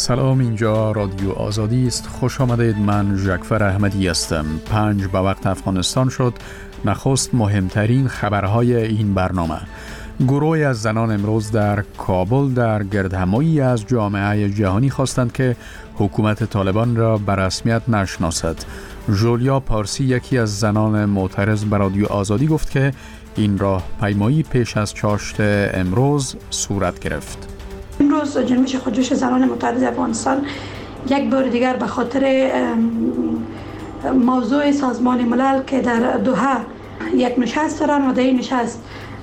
سلام، اینجا رادیو آزادی است. خوش آمدید. من ژکفر احمدی هستم. 5 به وقت افغانستان شد. نخست مهمترین خبرهای این برنامه. گروهی از زنان امروز در کابل در گردهمایی از جامعه جهانی خواستند که حکومت طالبان را به رسمیت نشناسد. ژولیا پارسی، یکی از زنان معترض، به رادیو آزادی گفت که این راهپیمایی پیش از چاشت امروز صورت گرفت. امروز جنبش خودجوش زنان معترض افغانستان یک بار دیگر به خاطر موضوع سازمان ملل که در دوحه یک نشست دارن و در این نشست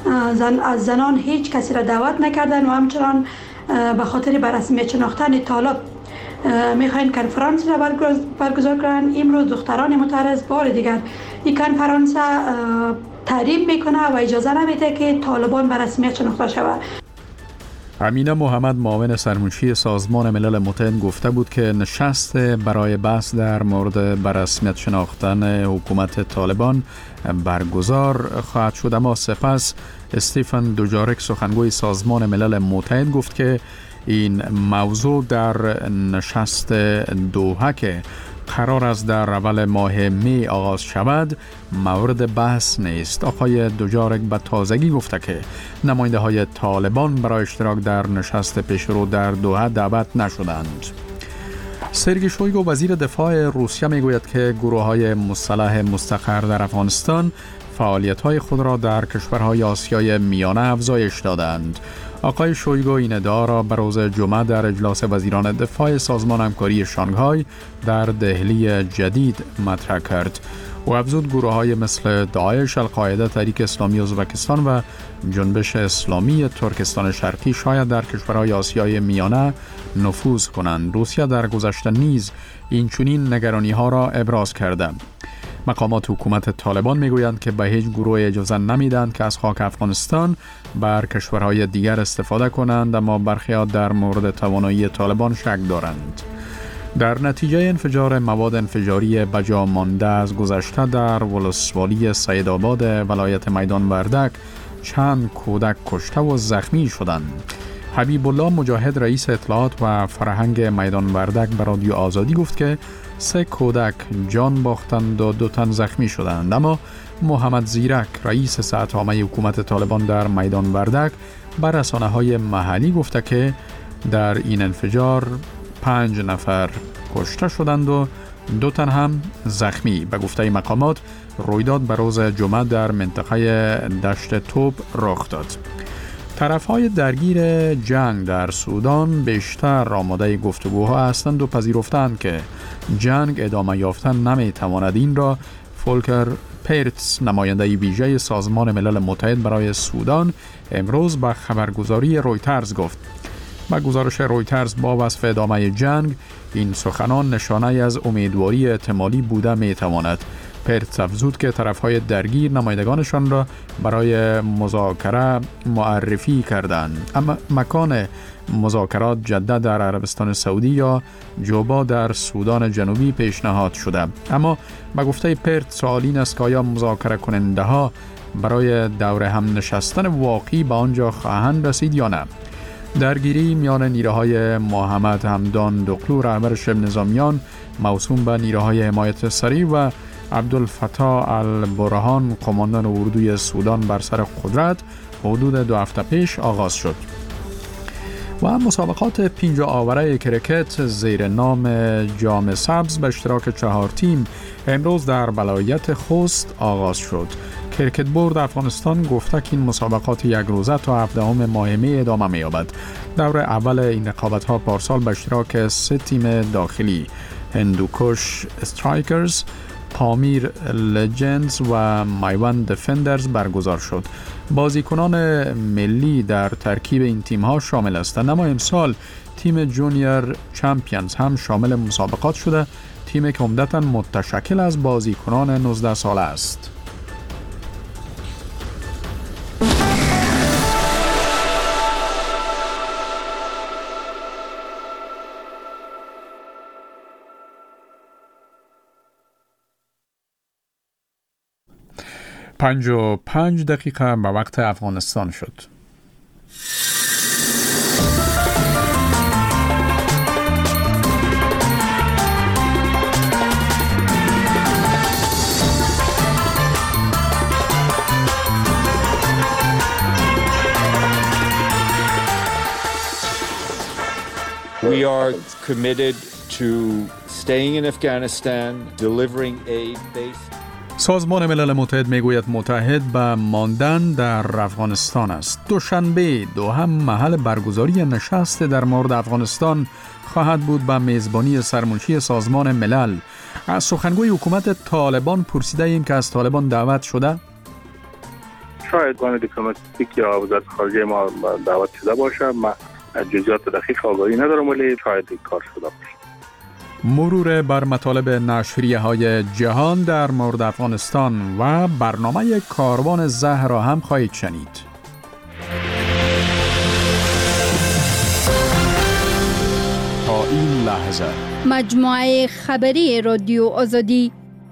از زنان هیچ کسی را دعوت نکردن و همچنان به خاطر به رسمیت شناختن طالب میخواین کنفرانس را برگزار کنن. امروز دختران معترض بار دیگر این کنفرانس تحریم میکنه و اجازه نمیده که طالبان به رسمیت شناخته شود. امینه محمد، معاون سرمنشی سازمان ملل متحد، گفته بود که نشست برای بحث در مورد به رسمیت شناختن حکومت طالبان برگزار خواهد شد. اما سپس استیفن دوجارک، سخنگوی سازمان ملل متحد، گفت که این موضوع در نشست دوحه که قرار است در اول ماه می آغاز شود مورد بحث نیست. آقای دوجارک به تازگی گفته که نماینده های طالبان برای اشتراک در نشست پیشرو در دوحه دعوت نشدند. سرگئی شویگو، وزیر دفاع روسیه، میگوید که گروه های مسلح مستقر در افغانستان فعالیت های خود را در کشورهای آسیای میانه افزایش دادند. آقای شویگو این ادعا را به روز جمعه در اجلاس وزیران دفاع سازمان همکاری شانگهای در دهلی جدید مطرح کرد. او افزود گروه‌های مثل داعش، القاعده، تحریک اسلامی ازبکستان و جنبش اسلامی ترکستان شرقی شاید در کشورهای آسیای میانه نفوذ کنند. روسیه در گذشته نیز این چنین نگرانی‌ها را ابراز کرده. مقامات حکومت طالبان میگویند که به هیچ گروه اجازه نمیدند که از خاک افغانستان بر کشورهای دیگر استفاده کنند، اما برخی‌ها در مورد توانایی طالبان شک دارند. در نتیجه انفجار مواد انفجاری بجا مانده از گذشته در ولسوالی سیدآباد ولایت میدان وردک چند کودک کشته و زخمی شدند. حبیب الله مجاهد، رئیس اطلاعات و فرهنگ میدان وردک، به رادیو آزادی گفت که 3 کودک جان باختند و 2 تن زخمی شدند. اما محمد زیرک، رئیس سطح عامه حکومت طالبان در میدان وردک، بر رسانه‌های محلی گفته که در این انفجار 5 نفر کشته شدند و 2 تن هم زخمی. به گفته مقامات رویداد به روز جمعه در منطقه دشت توپ رخ داد. طرف‌های درگیر جنگ در سودان بیشتر آماده گفتگوها هستند و پذیرفتند که جنگ ادامه یافتن نمی‌تواند. این را فولکر پیرتس، نماینده ویژه سازمان ملل متحد برای سودان، امروز به خبرگزاری رویترز گفت. با گزارش رویترز، با وصف ادامه جنگ، این سخنان نشانه از امیدواری احتمالی بوده می‌تواند. پیرتس افزود که طرف‌های درگیر نمایندگانشان را برای مذاکره معرفی کردند. اما مکان مذاکرات جده در عربستان سعودی یا جوبا در سودان جنوبی پیشنهاد شده. اما به گفته پیرتس سوال این است که آیا مذاکره کننده ها برای دور هم نشستن واقعی به آنجا خواهند رسید یا نه. درگیری میان نیروهای محمد حمدان دقلو، رهبر شبه نظامیان موسوم به نیروهای حمایت سریع، و عبدالفتاح البرهان، قماندان اردوی سودان، بر سر قدرت حدود 2 هفته پیش آغاز شد. و مسابقات 5 آوره کرکت زیر نام جام سبز به اشتراک 4 تیم امروز در ولایت خوست آغاز شد. کرکت بورد افغانستان گفته که این مسابقات 1 روزه تا 17 ماه می ادامه می یابد. دور اول این رقابت‌ها پارسال به اشتراک 3 تیم داخلی، هندوکش استرایکرز، پامیر لجندز و میوند دفندرز برگزار شد. بازیکنان ملی در ترکیب این تیم‌ها شامل هستند، اما امسال تیم جونیور چمپیونز هم شامل مسابقات شده، تیمی که عمدتاً متشکل از بازیکنان 19 ساله است. پنج و 5 دقیقه به وقت افغانستان شد. We are committed to staying in Afghanistan, delivering aid based. سازمان ملل متحد میگوید متحد به ماندن در افغانستان است. دوشنبه دوهم محل برگزاری نشست در مورد افغانستان خواهد بود به میزبانی سرمنشی سازمان ملل. از سخنگوی حکومت طالبان پرسیده ایم که از طالبان دعوت شده؟ شاید گان دیپلماتیک یا وزارت خارجه ما دعوت شده باشه. من جزئیات دقیق آگاهی ندارم ولی شاید این کار شده باشه. مرور بر مطالب نشریه های جهان در مورد افغانستان و برنامه کاروان زهر را هم خواهید شنید. تا این لحظه مجموعه خبری رادیو آزادی.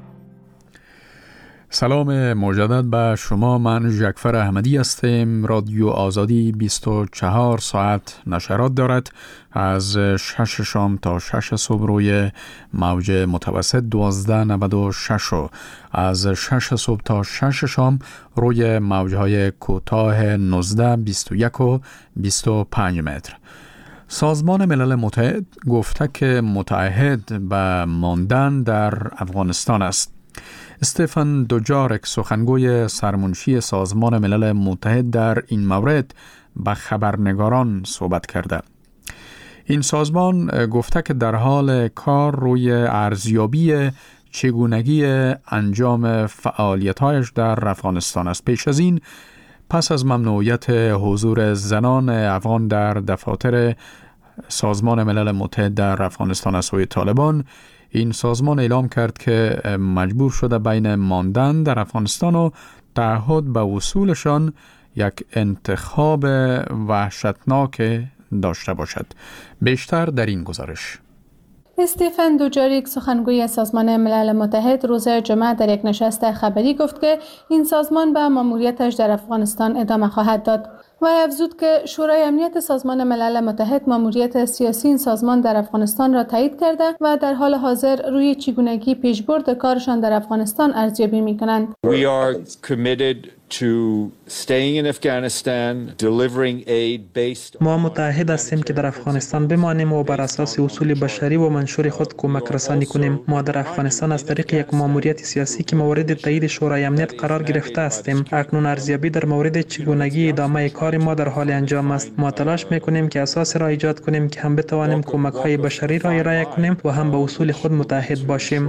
سلام مجدد به شما. من ژکفر احمدی هستم. رادیو آزادی 24 ساعت نشرات دارد. از 6 شام تا 6 صبح روی موج متوسط 1296 و از 6 صبح تا 6 شام روی موجهای کوتاه 19 21 و 25 متر. سازمان ملل متحد گفته که متعهد به ماندن در افغانستان است. استفن دوجارک سخنگوی سرمنشی سازمان ملل متحد در این مورد به خبرنگاران صحبت کرده. این سازمان گفته که در حال کار روی ارزیابی چگونگی انجام فعالیت‌هایش در افغانستان است. پیش از این پس از ممنوعیت حضور زنان افغان در دفاتر سازمان ملل متحد در افغانستان از سوی طالبان، این سازمان اعلام کرد که مجبور شده بین ماندن در افغانستان و تعهد به وصولشان یک انتخاب وحشتناک داشته باشد. بیشتر در این گزارش. استفن دوجاریک سخنگوی سازمان ملل متحد روز جمعه در یک نشست خبری گفت که این سازمان به ماموریتش در افغانستان ادامه خواهد داد. و افزود که شورای امنیت سازمان ملل متحد ماموریت سیاسی این سازمان در افغانستان را تایید کرده و در حال حاضر روی چگونگی پیشبرد کارشان در افغانستان ارزیابی می‌کنند. We are committed to staying in Afghanistan, delivering aid based. ما متعهد هستیم که در افغانستان بمانیم و بر اساس اصول بشری و منشور خود کمک رسانی کنیم. ما در افغانستان از طریق یک ماموریت سیاسی که مورد تایید شورای امنیت قرار گرفته هستیم. اکنون ارزیابی در مورد چگونگی ادامه کار ما در حال انجام است. ما تلاش می‌کنیم که اساس را ایجاد کنیم که هم بتوانیم کمک‌های بشری را ارائه کنیم و هم به اصول خود متعهد باشیم.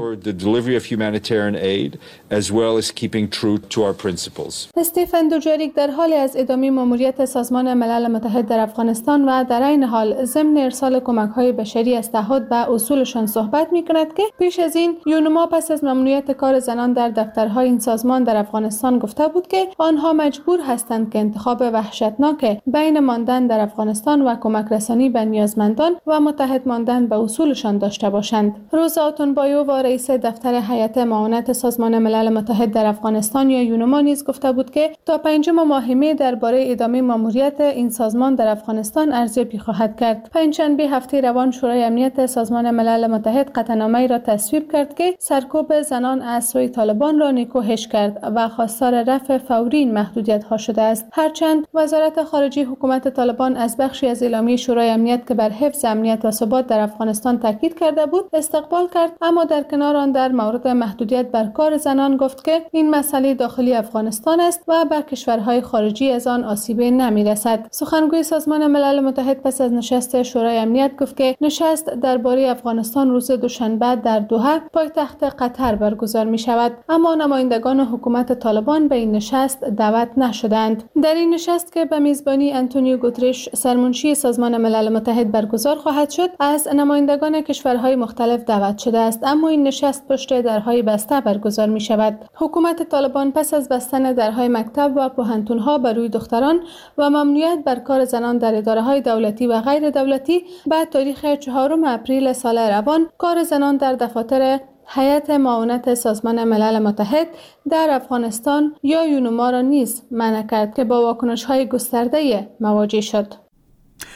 استفن دوجاریک در حال از ادامه ماموریت سازمان ملل متحد در افغانستان و در این حال ضمن ارسال کمک‌های بشری از تعهد به اصولشان صحبت می‌کند که پیش از این یونما پس از ممنوعیت کار زنان در دفترهای این سازمان در افغانستان گفته بود که آنها مجبور هستند که انتخاب وحشتناک بین ماندن در افغانستان و کمک رسانی به نیازمندان و متحد ماندن به اصولشان داشته باشند. روزا آتونبایو رئیس دفتر هیئت معاونت سازمان ملل متحد در افغانستان یا یونما نیز گفته بود که تا 5 ماه می درباره ادامه ماموریت این سازمان در افغانستان ارزیابی خواهد کرد. پنجشنبه هفته روان شورای امنیت سازمان ملل متحد قطعنامه‌ای را تصویب کرد که سرکوب زنان از سوی طالبان را نکوهش کرد و خواستار رفع فوری این محدودیت‌ها شده است. هرچند وزارت خارجه حکومت طالبان از بخشی از اعلامیه شورای امنیت که بر حفظ امنیت و ثبات در افغانستان تاکید کرده بود استقبال کرد، اما در کنار آن در مورد محدودیت بر کار زنان گفت که این مسئله داخلی افغانستان است و به کشورهای خارجی از آن آسیبی نمی‌رسد. سخنگوی سازمان ملل متحد پس از نشست شورای امنیت گفت که نشست درباره افغانستان روز دوشنبه در دوحه پایتخت قطر برگزار می‌شود، اما نمایندگان حکومت طالبان به این نشست دعوت نشدند. در این نشست که به میزبانی آنتونیو گوترش سرمنشی سازمان ملل متحد برگزار خواهد شد، از نمایندگان کشورهای مختلف دعوت شده است، اما این نشست پشت درهای بسته برگزار می‌شود. حکومت طالبان پس از بستن درهای مکتب و پوهنتون‌ها بر روی دختران و ممنوعیت بر کار زنان در اداره‌های دولتی و غیر دولتی بعد تاریخ 4 اپریل سال روان کار زنان در دفاتر هیئت معاونت سازمان ملل متحد در افغانستان یا یونما را نیز منع کرد که با واکنش‌های گسترده مواجه شد.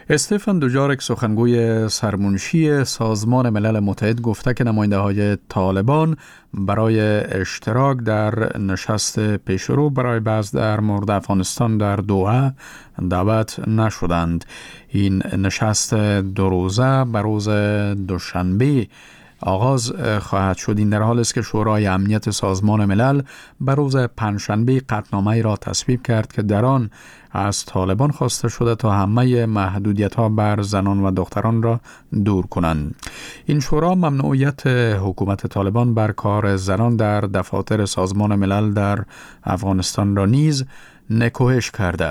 استفان دوجارک سخنگوی سرمنشی سازمان ملل متحد گفته که نماینده‌های طالبان برای اشتراک در نشست پیشرو برای بحث در مورد افغانستان در دوحه دعوت نشدند. این نشست 2 روزه به روز دوشنبه آغاز خواهد شد. این در حال است که شورای امنیت سازمان ملل به روز پنجشنبه قطعنامه‌ای را تصویب کرد که در آن از طالبان خواسته شده تا همه محدودیت‌ها بر زنان و دختران را دور کنند. این شورا ممنوعیت حکومت طالبان بر کار زنان در دفاتر سازمان ملل در افغانستان را نیز نکوهش کرده.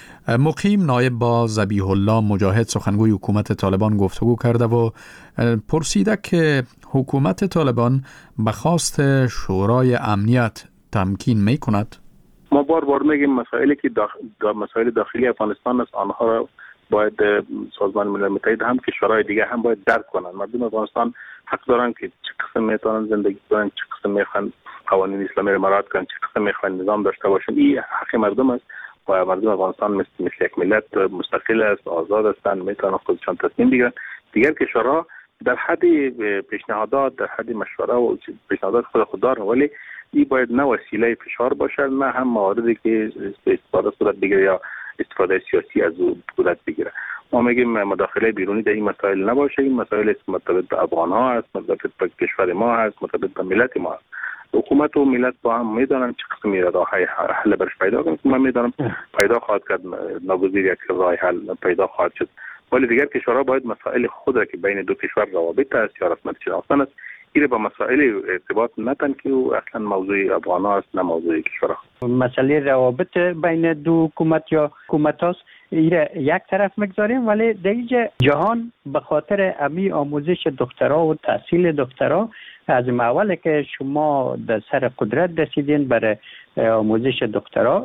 مقیم نایب با ذبیح الله مجاهد سخنگوی حکومت طالبان گفتگو کرده و پرسیده که حکومت طالبان به خواست شورای امنیت تمکین می کند. ما بار میگیم مسائلی که مسائل داخلی افغانستان است، آنها را باید سازمان ملل متحد هم کشورهای دیگه هم باید درک کنند. مردم افغانستان حق دارن که چه قسم میتونن زندگی کنن، چه قسم میخوان قوانین اسلامی را مراعات کنن، چه قسم میخوان نظام داشته باشن. این حق مردم است و مردم افغانستان مثل یک ملت مستقل است، آزاد هستند، میتونن خودشان تصمیم بگیرن. دیگر کشورها در حد پیشنهادات، در حد مشوره و پیشنهادات خود دارن، ولی این باید نه وسیله فشار باشه، نه هم مواردی که استفاده صورت بگیره یا استفاده سیاسی از او صورت بگیره. ما میگیم مداخله بیرونی در این مسائل نباشه. این مسائل مرتبط به افغان ها است، مرتبط به کشور ما است، مرتبط به ملت ما است. حکومت و ملت با هم میدانن چه قسمی راه حل برش پیدا کنند. من میدانم پیدا خواهد کرد، ناگزیر یک راه حل پیدا خواهد شد، ولی دیگر کشورها باید مسائل خود را که بین دو کشور روابط است یا رسمیت شناختن است، این با مسائل ارتباط ندن که اصلا موضوع افغان است نه موضوع کشورها. مسئله روابط بین دو حکومت یا حکومت هاست ایره یک طرف مگذاریم، ولی در اینجا جهان به خاطر امی آموزش دکترا و تحصیل دکترا از اوله که شما در سر قدرت رسیدین برای آموزش دکترا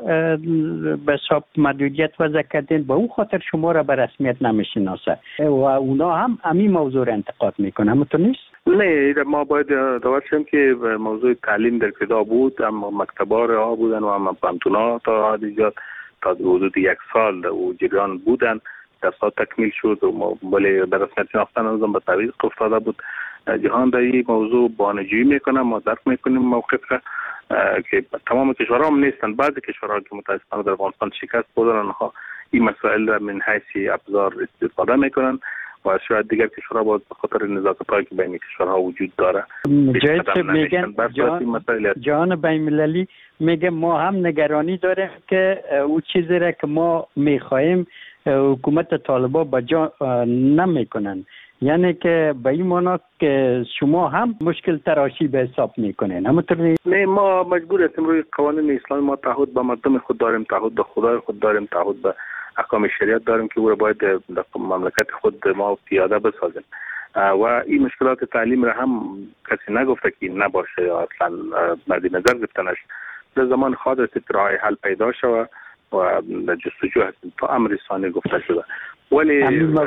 به حساب محدودیت وضع کردین، به اون خاطر شما را به رسمیت نمیشناسه و اونا هم امی موضوع را انتقاد میکنه. همونطور نیست؟ نه، ما باید داور شیم که موضوع تعلیم در ابتدا بود، اما مکتبا رها بودن و اما پانتونا تا حدیجات تا حدود 1 سال و جریان بودن، درسات تکمیل شد و ولی به رسمیت شناختن نظام به تعویق افتاده بود. جهان در این موضوع بانجویی میکنه، ما درک میکنیم موقف را که تمام کشورها هم نیستن. بعضی کشورها که متاسفانه در افغانستان شکست خوردن، آنها این مسائل را من حیث ابزار استفاده میکنن و شاید دیگر کشورها باید به خاطر نزاکت‌هایی که بین کشورها وجود داره جهان بین‌المللی میگه ما هم نگرانی داریم که او چیزی را که ما میخواهیم حکومت طالبان با جا نمیکنن، یعنی که به این معنا که شما هم مشکل تراشی به حساب میکنین. همونطور نه، ما مجبور هستیم روی قوانین اسلامی ما تعهد به مردم خود داریم، تعهد به خدای خود داریم، تعهد به احکام شریعت داریم که او را باید در مملکت خود ما پیاده بسازیم و این مشکلات تعلیم را هم کسی نگفته که نباشه یا اصلا مد نظر گرفتنش. در زمان خواهد است راه حل پیدا شود و جستجو هستیم تا امر ثانی گفته شده، ولی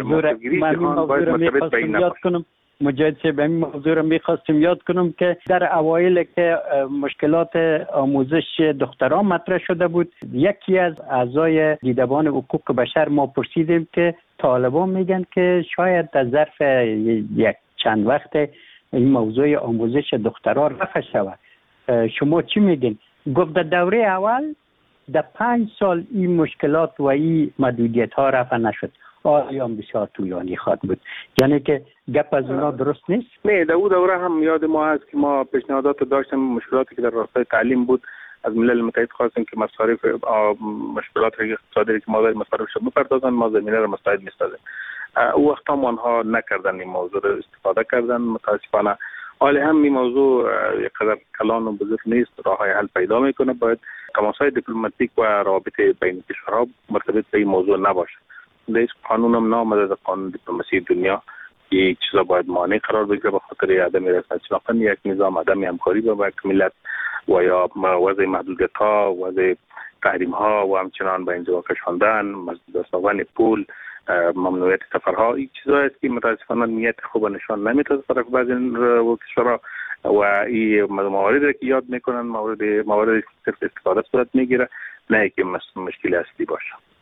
مجاهد به این موضوع را میخواستم یاد کنم که در اوایل که مشکلات آموزش دختران مطرح شده بود، یکی از اعضای دیدبان حقوق بشر ما پرسیدیم که طالبان میگن که شاید در ظرف یک چند وقت این موضوع آموزش دختران رفع شود. شما چی میگین؟ گفت در دوره اول در 5 سال این مشکلات و این محدودیت ها رفع نشد. آیا بسیار طولانی خواهد بود، یعنی که گپ از اونا درست نیست؟ نه، در اون دوره هم یاد ما هست که ما پیشنهادات داشتیم، مشکلاتی که در راستای تعلیم بود از ملل متحد خواستیم که مصارف مشکلات اقتصادی که ما داریم مصارف شد بپردازن، ما زمینه را مساعد می‌سازیم. او وقت هم آنها نکردن، این موضوع را استفاده کردن متاسفانه. حالا هم این موضوع یک قدر کلان و بزرگ نیست، راه‌های حل پیدا میکنه. باید تماس‌های دیپلماتیک و روابط بین کشورها مرتبط به این موضوع نباشه. در قانون هم نامده در قانون دیپلماسی دنیا یک چیزا باید مانع قرار بگیره به خاطر عدم رسمیت شناختن یک نظام، عدم همکاری با یک ملت و یا وضع محدودیت ها، وضع تحریم ها و همچنان به انزوا کشاندن، دستاوردن پول، ممنوعیت سفرها. این چیزا است که متاسفانه نیت خوب نشان نمیده از طرف بعضی کشورها و این مواردی که یاد میکنن موارد صرف استفاده صورت میگیره، نه که مشکل اصلی باشه.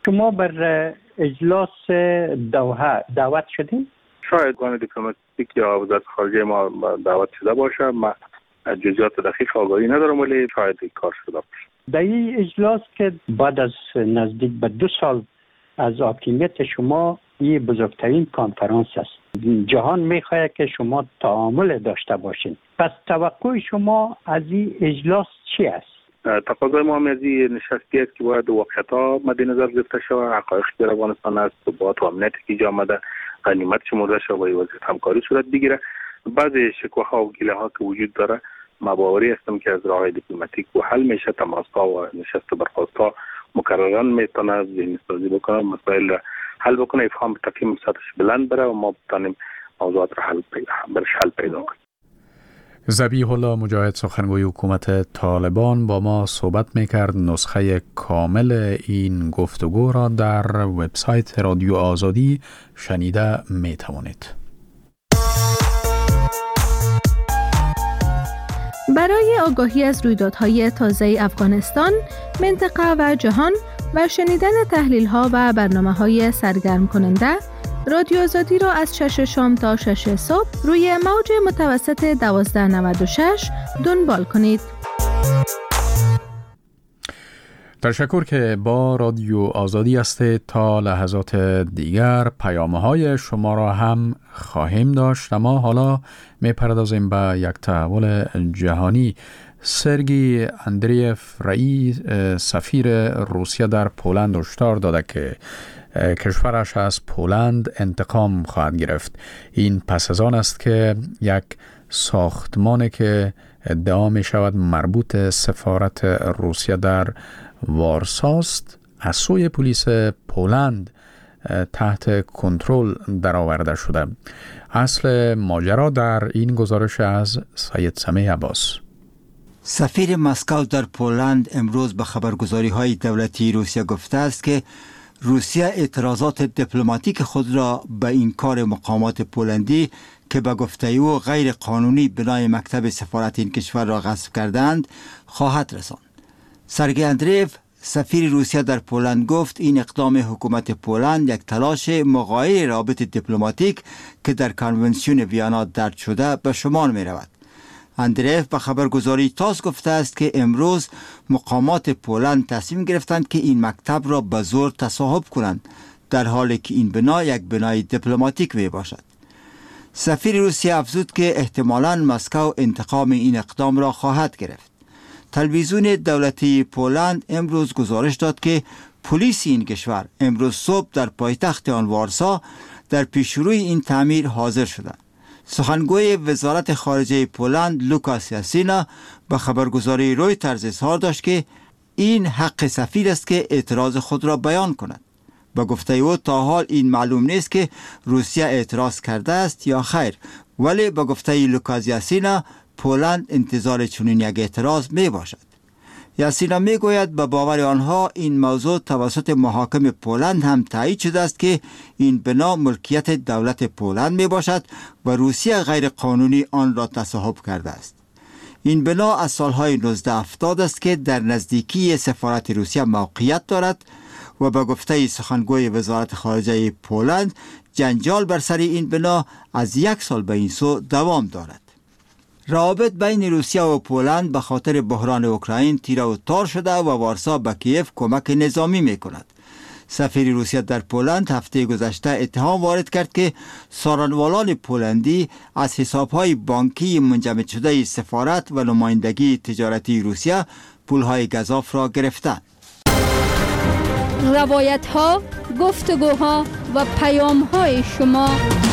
شما بر اجلاس دوحه دعوت شدین؟ شاید گان دیپلماتیک یا وزارت خارجه ما دعوت شده باشه. من جزئیات دقیق آگاهی ندارم، ولی شاید این کار شده باشه. در این اجلاس که بعد از نزدیک به 2 سال از حاکمیت شما این بزرگترین کنفرانس است. جهان میخواهد که شما تعامل داشته باشین. پس توقع شما از این اجلاس چی است؟ تقاضای ما از این نشستی است که باید واقعیت‌ها مد نظر گرفته شود، حقایقی در افغانستان است، ثبات و امنیتی که ایجاد آمده، غنیمت شمرده شود و وضعیت همکاری صورت بگیره. بعضی شکوه‌ها و گله‌ها که وجود داره، ما باوری هستم که از راه دیپلماتیک و حل میشه. تماس‌ها و نشست برخاست‌ها مکررا میتونه ذهن‌سازی بکنه، مسائل حل بکنه، افهام تقیم سطحش بلند بره و ما بتونیم موضوعات را حل پیدا کنیم. ذبیح الله مجاهد، سخنگوی حکومت طالبان، با ما صحبت میکرد. نسخه کامل این گفتگو را در وبسایت رادیو آزادی شنیده میتوانید. برای آگاهی از رویدادهای تازه افغانستان، منطقه و جهان و شنیدن تحلیل‌ها و برنامه‌های سرگرم کننده، رادیو آزادی را از 6 شام تا 6 صبح روی موج متوسط 1296 دنبال کنید. تشکر که با رادیو آزادی هستید. تا لحظات دیگر پیام‌های شما را هم خواهیم داشت. اما حالا می‌پردازیم به یک تحول جهانی. سرگی اندریف رئیس سفیر روسیه در پولند هشدار داده که کشورش از پولند انتقام خواهد گرفت. این پس از آن است که یک ساختمان که ادعا می شود مربوط سفارت روسیه در وارساست از سوی پلیس پولند تحت کنترل درآورده شده. اصل ماجرا در این گزارش از سید سمیع عباس. سفیر مسکو در پولند امروز به خبرگزاری‌های دولتی روسیه گفته است که روسیه اعتراضات دیپلماتیک خود را به این کار مقامات پولندی که به گفته او غیر قانونی بنای مکتب سفارت این کشور را غصب کردند خواهد رساند. سرگئی اندریف سفیر روسیه در پولند گفت این اقدام حکومت پولند یک تلاش مغایر رابط دیپلماتیک که در کنونسیون ویانا درج شده به شمار می رود. اندریف به خبرگزاری تاس گفته است که امروز مقامات پولند تصمیم گرفتند که این مکتب را به زور تصاحب کنند، در حالی که این بنا یک بنای دیپلماتیک می باشد. سفیر روسیه افزود که احتمالاً مسکو انتقام این اقدام را خواهد گرفت. تلویزیون دولتی پولند امروز گزارش داد که پلیس این کشور امروز صبح در پایتخت آن وارسا در پیشروی این تعمیر حاضر شدند. سخنگوی وزارت خارجه پولند لوکاس یاسینا به خبرگزاری رویترز اظهار داشت که این حق سفیر است که اعتراض خود را بیان کند. به گفته او تا حال این معلوم نیست که روسیه اعتراض کرده است یا خیر، ولی به گفته لوکاس یاسینا پولند انتظار چنین یک اعتراض می باشد. یاسینا می گوید به باور آنها این موضوع توسط محاکم پولند هم تایید شده است که این بنا ملکیت دولت پولند می باشد و روسیه غیر قانونی آن را تصاحب کرده است. این بنا از سالهای 1970 است که در نزدیکی سفارت روسیه موقعیت دارد و به گفته سخنگوی وزارت خارجه پولند جنجال بر سر این بنا از 1 سال به این سو دوام دارد. روابط بین روسیه و پولند به خاطر بحران اوکراین تیره و تار شده و وارسا به کیف کمک نظامی می کند. سفیر روسیه در پولند هفته گذشته اتهام وارد کرد که سارنوالان پولندی از حسابهای بانکی منجمد شده سفارت و نمایندگی تجارتی روسیه پولهای گزاف را گرفتند. روایت‌ها، گفتگوها و پیام‌های شما.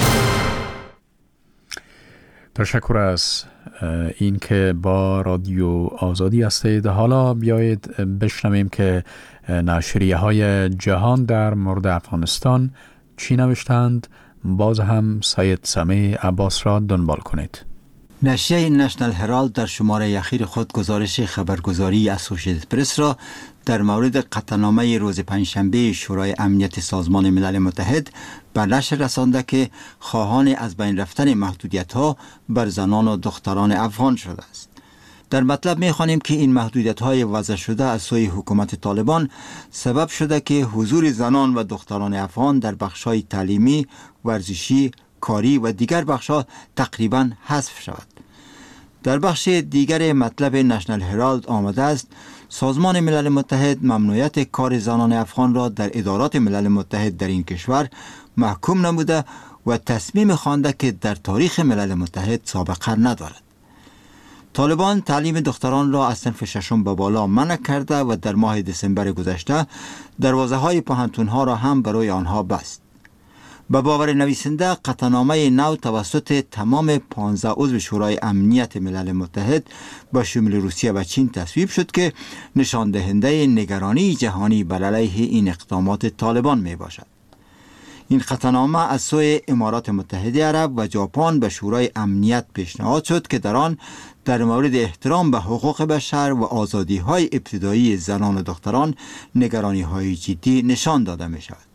تشکر از این که با رادیو آزادی هستید. حالا بیایید بشنویم که نشریه های جهان در مورد افغانستان چی نوشتند. باز هم سید سمیع عباس را دنبال کنید. نشریه نشنل هرالد در شماره اخیر خود گزارش خبرگزاری اسوسییتد پرس را در مورد قطعنامه روز پنجشنبه شورای امنیت سازمان ملل متحد به نشر رسانده که خواهان از بین رفتن محدودیت‌ها بر زنان و دختران افغان شده است. در مطلب می‌خوانیم که این محدودیت‌های وضع شده از سوی حکومت طالبان سبب شده که حضور زنان و دختران افغان در بخش‌های تعلیمی، ورزشی، کاری و دیگر بخش‌ها تقریباً حذف شود. در بخش دیگر مطلب نشنل هرالد آمده است سازمان ملل متحد ممنوعیت کار زنان افغان را در ادارات ملل متحد در این کشور محکوم نموده و تصمیم خوانده که در تاریخ ملل متحد سابقه ندارد. طالبان تعلیم دختران را از صنف ششم به بالا منع کرده و در ماه دسامبر گذشته دروازه‌های پوهنتون‌ها را هم برای آنها بست. به باور نویسنده قطعنامه نو توسط تمام 15 عضو شورای امنیت ملل متحد با شمول روسیه و چین تصویب شد که نشان دهنده نگرانی جهانی بر علیه این اقدامات طالبان می باشد. این قطعنامه از سوی امارات متحده عرب و ژاپن به شورای امنیت پیشنهاد شد که در آن در مورد احترام به حقوق بشر و آزادی‌های ابتدایی زنان و دختران نگرانی‌های جدی نشان داده می شود.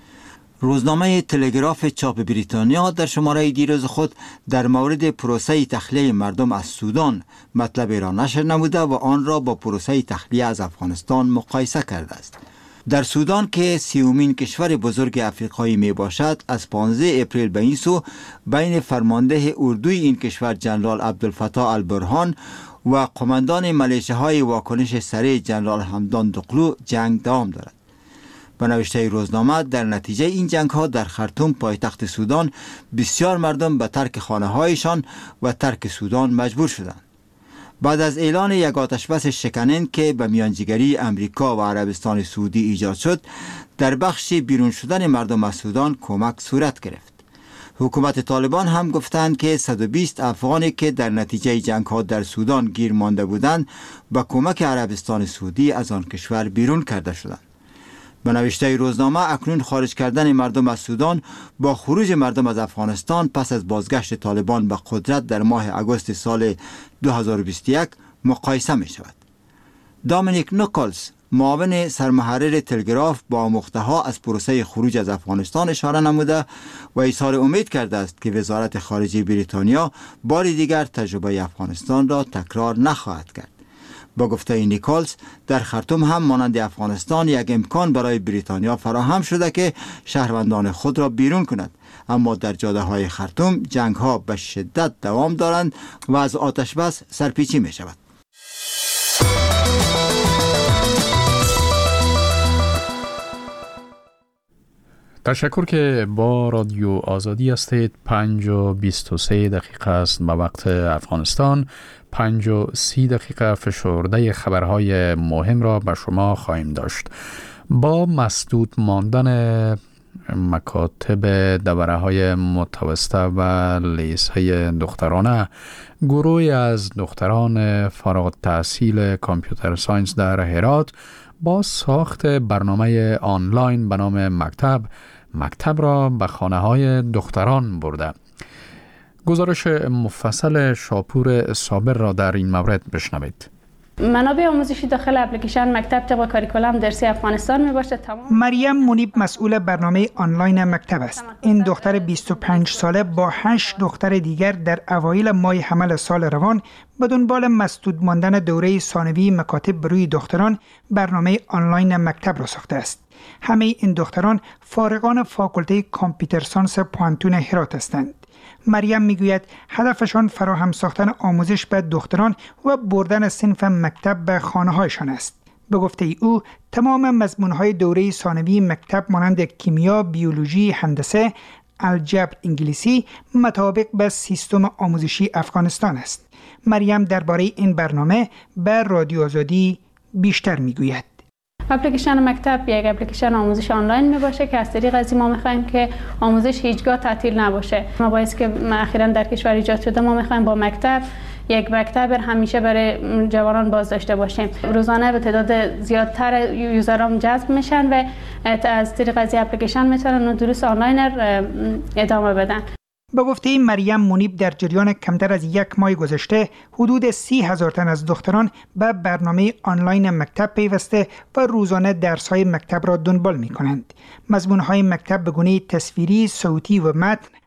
روزنامه تلگراف چاپ بریتانیا در شماره دیروز خود در مورد پروسه تخلیه مردم از سودان مطلب را نشر نموده و آن را با پروسه تخلیه از افغانستان مقایسه کرده است. در سودان که 30مین کشور بزرگ افریقایی می باشد، از 15 اپریل به این سو بین فرمانده اردوی این کشور جنرال عبدالفتاح البرهان و قماندان ملیشه‌های واکنش سریع جنرال حمدان دقلو جنگ دوام دارد. به نوشته روزنامه در نتیجه این جنگ ها در خرطوم پایتخت سودان بسیار مردم به ترک خانه هایشان و ترک سودان مجبور شدند. بعد از اعلان یک آتش بس شکننده که به میانجیگری امریکا و عربستان سعودی ایجاد شد، در بخش بیرون شدن مردم از سودان کمک صورت گرفت. حکومت طالبان هم گفتند که 120 افغانی که در نتیجه جنگ ها در سودان گیر مانده بودند با کمک عربستان سعودی از آن کشور بیرون کرده شدند. به نوشته روزنامه اکنون خارج کردن مردم از سودان با خروج مردم از افغانستان پس از بازگشت طالبان به قدرت در ماه اگست سال 2021 مقایسه می شود. دامینیک نیکولز معاون سرمحرر تلگراف با آموخته‌ها از پروسه خروج از افغانستان اشاره نموده و اظهار امید کرده است که وزارت خارجه بریتانیا بار دیگر تجربه افغانستان را تکرار نخواهد کرد. با گفته نیکولز در خرطوم هم مانند افغانستان یک امکان برای بریتانیا فراهم شده که شهروندان خود را بیرون کند، اما در جاده های خرطوم جنگ ها به شدت دوام دارند و از آتش بس سرپیچی می شود. تشکر که با رادیو آزادی هستید. 5:23 دقیقه است به وقت افغانستان. 5:30 دقیقه فشرده خبرهای مهم را به شما خواهیم داشت. با مسدود ماندن مکاتب دوره های متوسطه و لیسه دخترانه، گروهی از دختران فارغ التحصیل کامپیوتر ساینس در هرات با ساخت برنامه آنلاین به نام مکتب را به خانه های دختران برده. گزارش مفصل شاپور صابر را در این مورد بشنوید. منابع آموزشی داخل اپلیکیشن مکتب طبق کاریکولم درسی افغانستان می باشد. مریم منیب مسئول برنامه آنلاین مکتب است. این دختر 25 ساله با 8 دختر دیگر در اوایل ماه حمل سال روان به دنبال مسدود ماندن دوره ثانوی مکاتب بروی دختران برنامه آنلاین مکتب را ساخته است. همه این دختران فارغان فاکولته کامپیوتر ساینس پوهنتون هرات هستند. مریم میگوید هدفشان فراهم ساختن آموزش به دختران و بردن صنف مکتب به خانه‌هایشان است. به گفته او تمام مضمون‌های دوره ثانوی مکتب مانند کیمیا، بیولوژی، هندسه، الجبر، انگلیسی مطابق به سیستم آموزشی افغانستان است. مریم درباره این برنامه به رادیو آزادی بیشتر میگوید. اپلیکیشن مکتب یک اپلیکیشن آموزش آنلاین می باشه که از طریق از ما می‌خوایم که آموزش هیچگاه تعطیل نباشه. ما باعث که اخیراً در کشور ایجاد شده ما می‌خوایم با مکتب یک مکتب همیشه برای جوانان باز داشته باشیم. روزانه به تعداد زیادتر یوزران جذب میشن و از طریق از اپلیکیشن میتونن دروس آنلاین ادامه بدن. با گفته مریم منیب در جریان کمتر از 1 ماه گذشته حدود 30,000 تن از دختران به برنامه آنلاین مکتب پیوسته و روزانه درس‌های مکتب را دنبال می‌کنند. مضمون‌های مکتب به گونه تصویری، صوتی و متن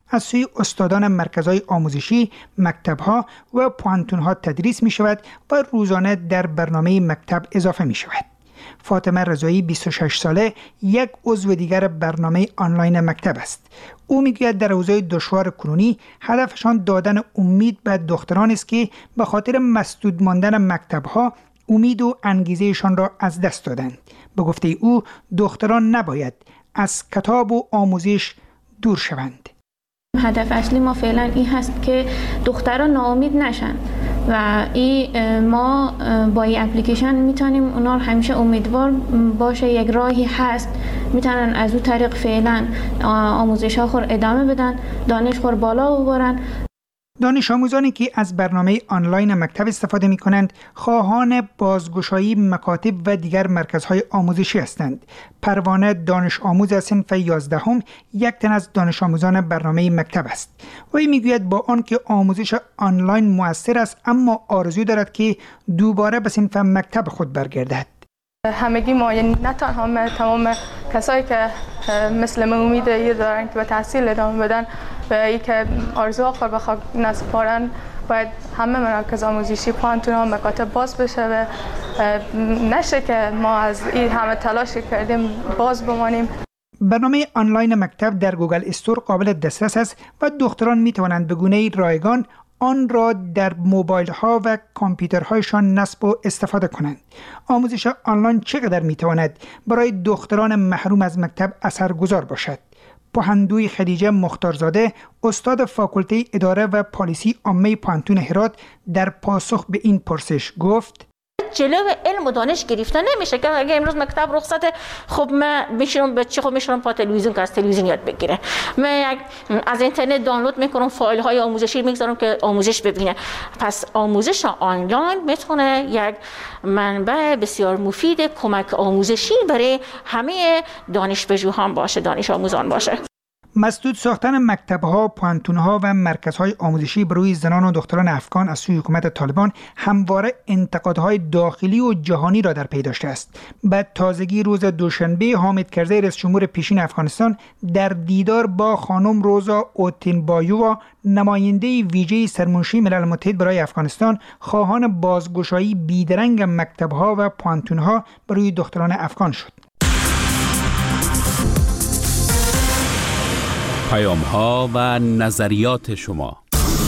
از سوی استادان مرکزهای آموزشی، مکتب‌ها و پوانتون‌ها تدریس می شود و روزانه در برنامه مکتب اضافه می شود. فاطمه رضایی 26 ساله یک عضو دیگر برنامه آنلاین مکتب است. او میگوید در اوضاع دشوار کنونی هدفشان دادن امید به دختران است که به خاطر مسدود ماندن مکتب‌ها امید و انگیزهشان را از دست دادند. به گفته او دختران نباید از کتاب و آموزش دور شوند. هدف اصلی ما فعلا این هست که دختران ناامید نشن و ما با این اپلیکیشن میتونیم اونا رو همیشه امیدوار باشه یک راهی هست میتونن از اون طریق فعلا آموزش ها خور ادامه بدن، دانش خور بالا ببرن. دانش آموزانی که از برنامه آنلاین مکتب استفاده می کنند خواهان بازگشایی مکاتب و دیگر مرکزهای آموزشی هستند. پروانه دانش آموز صنف 11 یک تن از دانش آموزان برنامه مکتب است. وی می گوید با آنکه آموزش آنلاین مؤثر است اما آرزو دارد که دوباره به صنف مکتب خود برگردد. همگی ما، یعنی نه تنها تمام کسایی که مثل من امید دارن که به تحصیل ادامه بدن و ای که آرزو آخر به خاک نسپارن، باید همه مراکز آموزشی، پوانتون‌ها، مکاتب باز بشه و نشه که ما از این همه تلاش کردیم باز بمانیم. برنامه آنلاین مکتب در گوگل استور قابل دسترس است و دختران می توانند به گونه رایگان آن را در موبایل ها و کامپیوترهایشان نصب و استفاده کنند. آموزش آنلاین چقدر می تواند برای دختران محروم از مکتب اثرگذار باشد؟ پوهندوی خدیجه مختارزاده، استاد فاکولته اداره و پالیسی عامه پوانتون هرات، در پاسخ به این پرسش گفت: جلو علم و دانش گرفته نمیشه که اگه امروز مکتب رخصته، خب من میشونم بچه خب میشونم پا تلویزیون که از تلویزیون یاد بگیره، من از اینترنت دانلود میکنم فایل های آموزشی میگذارم که آموزش ببینه. پس آموزش آنلاین میتونه یک منبع بسیار مفید کمک آموزشی برای همه دانشپژوهان باشه، دانش آموزان باشه. مسدود ساختن مکتب‌ها، پوانتون‌ها و مرکزهای آموزشی بروی زنان و دختران افغان از سوی حکومت طالبان همواره انتقادهای داخلی و جهانی را در پی داشته است. بعد تازگی روز دوشنبه حامد کرزی رئیس جمهور پیشین افغانستان در دیدار با خانم روزا اوتینبایووا، نماینده ویژه سرمنشی ملل متحد برای افغانستان، خواهان بازگشایی بیدرنگ مکتب‌ها و پوانتون‌ها بروی دختران افغان شد. پیام‌ها و نظریات شما.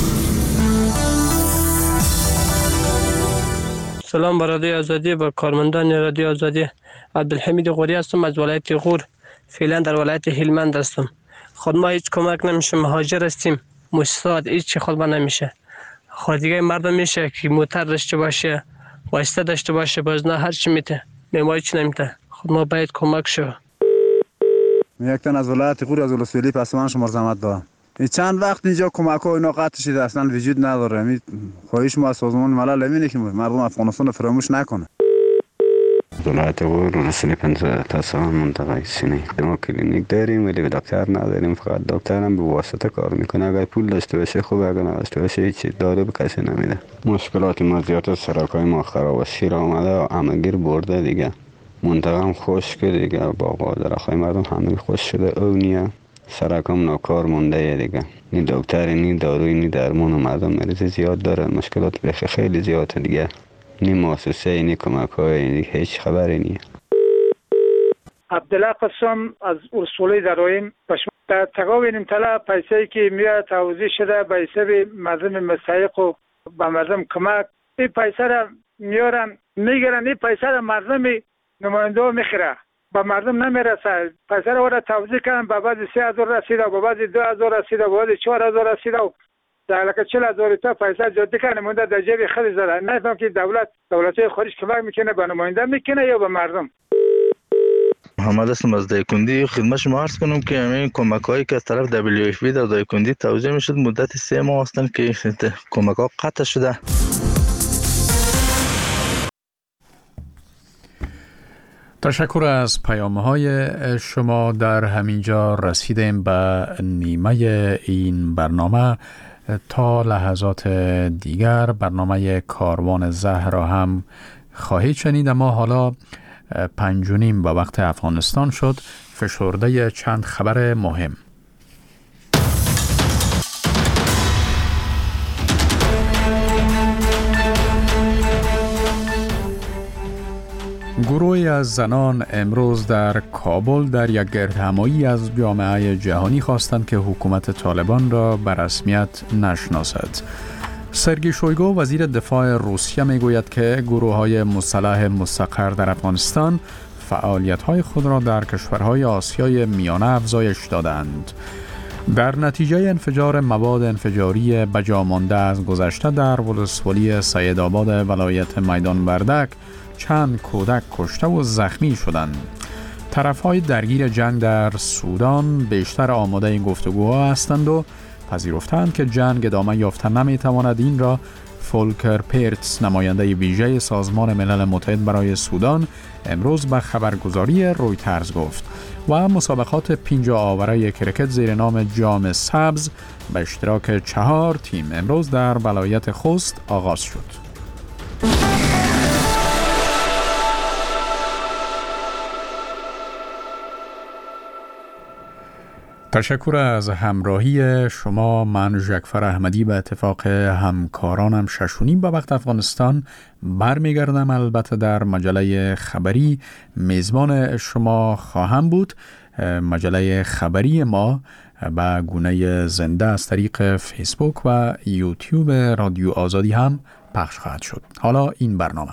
سلام به رادیو آزادی و کارمندان رادیو آزادی. عبدالحمید غوری هستم از ولایت غور. فعلا در ولایت هلمند هستم. خود ما هیچ کمک نمیشه، مهاجر هستیم، مستعد هیچ خود ما نمیشه. خودیگه مردم میشه که موتر داشته باشه، واسطه داشته باشه، باز نه هر چی میته، ما هیچ نمیته. خود ما باید کمک شو. یک تن از ولایت غور از ولسوالی پسمان شما زحمت دارم. چند وقت اینجا کمک ها اینا قطع شده، اصلا وجود نداره. خواهش ما از سازمان ملل اینه که مردم افغانستان رو فراموش نکنه. ولایت غور ولسوالی 15 تا منطقه سینه. ما کلینیک داریم ولی دکتر نداریم، فقط دکتر هم به واسطه کار میکنه. اگر پول داشته باشه خوبه، اگر نداشته باشه هیچ دارو به کسی نمیده. مشکلات ما زیاد، سرکای ما خراب و شیر آمده، همگیر برده دیگه. منطقه هم خشک دیگه، باغ و درختای مردم همه خشک شده، اونیه سرکم ناکار مونده دیگه. نی دکتر، نی داروی، نی درمان، و مردم مریض زیاد داره، مشکلات بخی خیلی زیاده دیگه. نی مؤسسه، نی کمک های، هیچ خبری نیه. عبدالله قسم از ولسوالی درایم. در تقابل طلب پیسه‌ای که میاد توزیع شده به حساب مردم مستحق و به مردم کمک، این پیسه را میارن میگیرن، این پیسه را مردم نماینده ها میخیره، با مردم نمیرسه. پیسه رو توزیع کردن، به بعضی 3000 رسیده، به بعضی 2000 رسیده، به بعضی 4000 رسیده و در حالا 40000 تا پیسه جدی کردن نماینده در جیب خود زده. نفهم که دولت خارج کمک میکنه به نماینده میکنه یا به مردم. محمد هستم از دایکندی. خدمت شما عرض کنم که همین کمک هایی که از طرف WFP در دایکندی توزیع میشد مدت 3 ماه هستند که کمک ها قطع شده. تشکر از پیام‌های شما. در همینجا رسیدیم به نیمه این برنامه. تا لحظات دیگر برنامه کاروان زهرا هم خواهید شنید، اما حالا 5:30 به وقت افغانستان شد. فشرده چند خبر مهم. گروهی از زنان امروز در کابل در یک گردهمایی از جامعه جهانی خواستند که حکومت طالبان را به رسمیت نشناسد. سرگی شویگو وزیر دفاع روسیه میگوید که گروه‌های مسلح مستقر در افغانستان فعالیت‌های خود را در کشورهای آسیای میانه افزایش دادند. در نتیجه انفجار مواد انفجاری بجامانده از گذشته در ولسوالی سیدآباد ولایت میدان وردک چند کودک کشته و زخمی شدند. طرف‌های درگیر جنگ در سودان بیشتر آماده گفتگوها هستند و پذیرفتند که جنگ ادامه یافته نمی‌تواند. این را فولکر پیرتس نماینده ویژه سازمان ملل متحد برای سودان امروز به خبرگزاری رویترز گفت و مسابقات 50 آوره کرکت زیر نام جام سبز به اشتراک 4 تیم امروز در ولایت خوست آغاز شد. تشکر از همراهی شما. من جعفر احمدی به اتفاق همکارانم 6:30 به وقت افغانستان برمیگردم. البته در مجله خبری میزبان شما خواهم بود. مجله خبری ما به گونه زنده از طریق فیسبوک و یوتیوب رادیو آزادی هم پخش خواهد شد. حالا این برنامه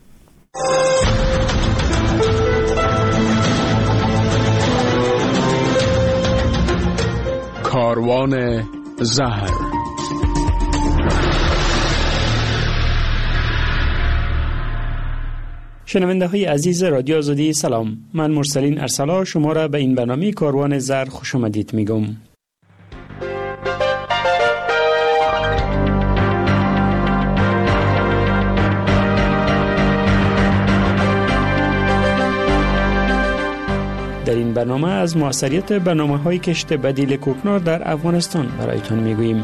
کاروان زهر. شنونده های عزیز رادیو آزادی سلام. من مرسلین ارسلا شما را به این برنامه کاروان زهر خوش آمدید میگم. در این برنامه از موثریت برنامه‌های کشت بدیل کوکنار در افغانستان برایتان میگوییم.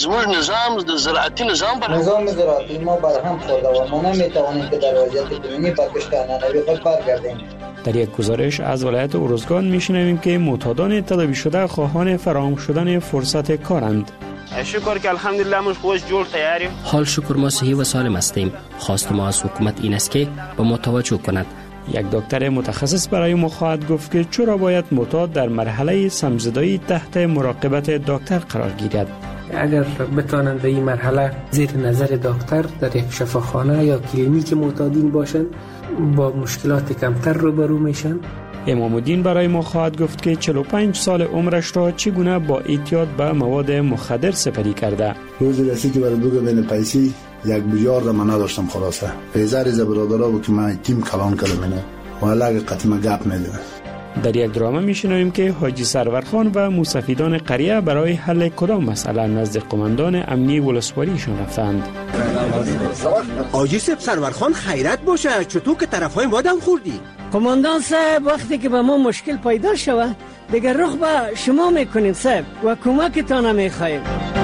نظام زراعتی ما برهم خورده و ما نمیتوانیم که در وضعیت کنونی به کشت عنعنوی خود برگردیم. در یک گزارش از ولایت ارزگان میشنویم که معتادان تداوی شده خواهان فراهم شدن فرصت کارند. شکر که الحمدلله ما خوش جور تیاریم. حال شکر ما صحیح و سالم هستیم. خواست ما از حکومت این است که به ما توجه کند. یک دکتر متخصص برای ما خواهد گفت که چرا باید معتاد در مرحله سمزدایی تحت مراقبت دکتر قرار گیرد. اگر بتوانند به این مرحله زیر نظر دکتر در یک شفاخانه یا کلینیک معتادین باشند با مشکلات کمتر روبرو میشن. امام الدین برای ما خواهد گفت که 45 سال عمرش را چگونه با اعتیاد به مواد مخدر سپری کرده. روزی رسید که برای بگه بین پیسی یک بیار را من نداشتم خلاصه. پیزاری زبرادارا بود که من تیم کلان کردم اینه و علاقه قطمه گپ میدونه. در یک درامه میشنویم که حاجی سرورخان و موسفیدان قریه برای حل کدام مسئله نزد قماندان امنی ولسوالیشان رفتند. حاجی سرورخان خیرت باشه، چطور که طرفای ما دم خوردی؟ قماندان صاحب وقتی که به ما مشکل پیدا شود دیگر رخ به شما میکنیم صاحب و کمکتان میخواهیم.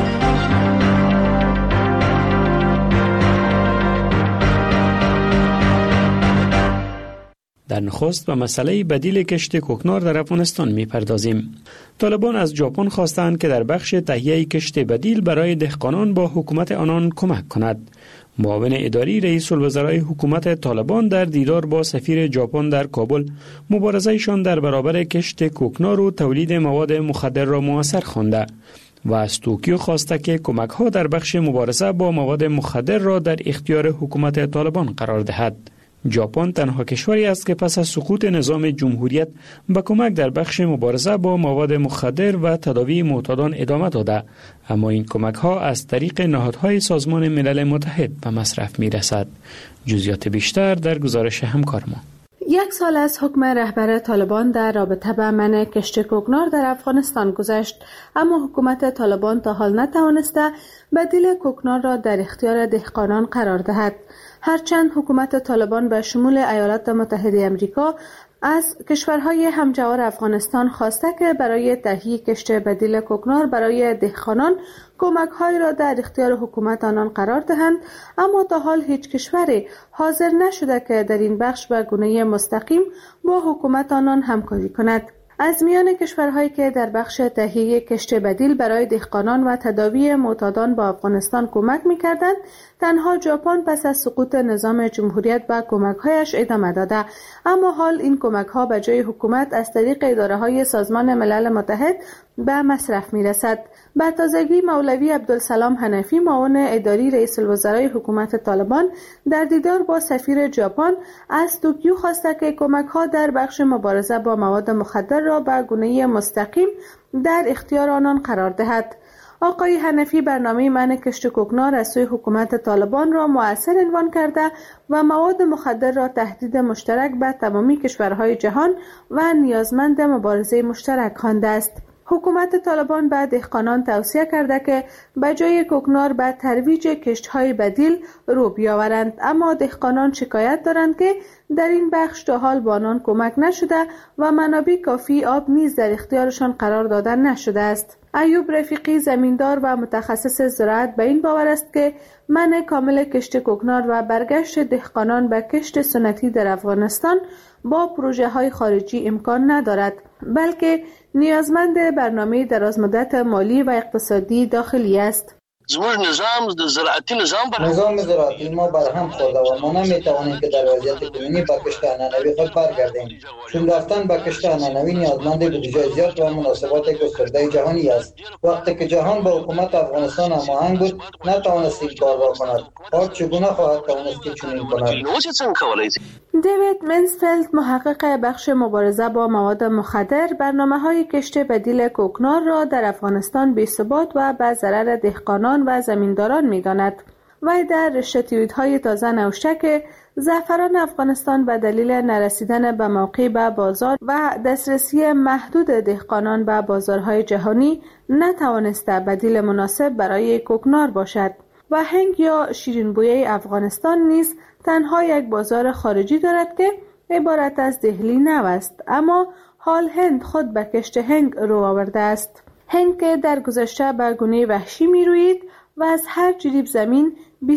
در نخست به مسئله بدیل کشت کوکنار در افغانستان میپردازیم. طالبان از ژاپن خواستند که در بخش تهیه کشت بدیل برای دهقانان با حکومت آنان کمک کند. معاون اداری رئیس الوزرای حکومت طالبان در دیدار با سفیر ژاپن در کابل مبارزه‌شان در برابر کشت کوکنار و تولید مواد مخدر را موثر خوانده و از توکیو خواسته که کمک‌ها در بخش مبارزه با مواد مخدر را در اختیار حکومت طالبان قرار دهد. ژاپن تنها کشوری است که پس از سقوط نظام جمهوریت به کمک در بخش مبارزه با مواد مخدر و تداوی معتادان ادامه داده، اما این کمک ها از طریق نهادهای سازمان ملل متحد به مصرف می رسد. جزئیات بیشتر در گزارش همکار ما. 1 سال از حکم رهبر طالبان در رابطه با منع کشت کوکنار در افغانستان گذشت، اما حکومت طالبان تا حال نتوانسته بدیل کوکنار را در اختیار دهقانان قرار دهد. هرچند حکومت طالبان به شمول ایالات متحده آمریکا از کشورهای همجوار افغانستان خواسته که برای تهیه کشت بدیل کوکنار برای دهقانان کمک‌هایی را در اختیار حکومت آنان قرار دهند، اما تا حال هیچ کشوری حاضر نشده که در این بخش به گونه مستقیم با حکومت آنان همکاری کند. از میان کشورهایی که در بخش تهیه کشت بدیل برای دهقانان و تداوی معتادان با افغانستان کمک می‌کردند، تنها ژاپن پس از سقوط نظام جمهوریت به کمک‌هایش ادامه داده، اما حال این کمک‌ها به جای حکومت از طریق اداره‌های سازمان ملل متحد به مصرف می‌رسد. به تازگی مولوی عبدالسلام حنفی، معاون اداری رئیس الوزرای حکومت طالبان، در دیدار با سفیر ژاپن از توکیو خواسته که کمک‌ها در بخش مبارزه با مواد مخدر را به گونه مستقیم در اختیار آنان قرار دهد. آقای حنفی برنامه منع کشت کوکنار از سوی حکومت طالبان را مؤثر عنوان کرده و مواد مخدر را تهدید مشترک به تمامی کشورهای جهان و نیازمند مبارزه مشترک خوانده است. حکومت طالبان به دهقانان توصیه کرده که به جای کوکنار به ترویج کشت‌های بدیل رو بیاورند، اما دهقانان شکایت دارند که در این بخش تا حال به آنان کمک نشده و منابع کافی آب نیز در اختیارشان قرار داده نشده است. ایوب رفیقی، زمیندار و متخصص زراعت، به این باور است که منع کامل کشت کوکنار و برگشت دهقانان به کشت سنتی در افغانستان با پروژه‌های خارجی امکان ندارد، بلکه نیازمند برنامه درازمدت مالی و اقتصادی داخلی است. نظام زراعتی ما برهم خورده و ما نمیتوانیم که در وضعیت کنونی به کشت عنعنوی خود برگردیم، چون رفتن به کشت عنعنوی نیازمند بودجه زیاد و مناسبات گسترده جهانی است. وقتی که جهان با حکومت افغانستان هماهنگ بود، نتوانست این کار را کند. حال چگونه خواهد توانست که چنین کند؟ دیوید منسفلد، محقق بخش مبارزه با مواد مخدر، برنامه‌های کشت بدیل کوکنار را در افغانستان بی‌ثبات و به ضرر دهقانان و زمینداران می‌داند. وی در رشته توییت‌های تازه نوشته که زعفران افغانستان به دلیل نرسیدن به موقع به بازار و دسترسی محدود دهقانان به بازارهای جهانی نتوانسته بدیل مناسب برای کوکنار باشد و هنگ یا شیرین‌بویه افغانستان نیز تنها یک بازار خارجی دارد که عبارت از دهلی نو است، اما حال هند خود به کشت هنگ رو آورده است. هنگ که در گذشته به گونه وحشی می روید و از هر جریب زمین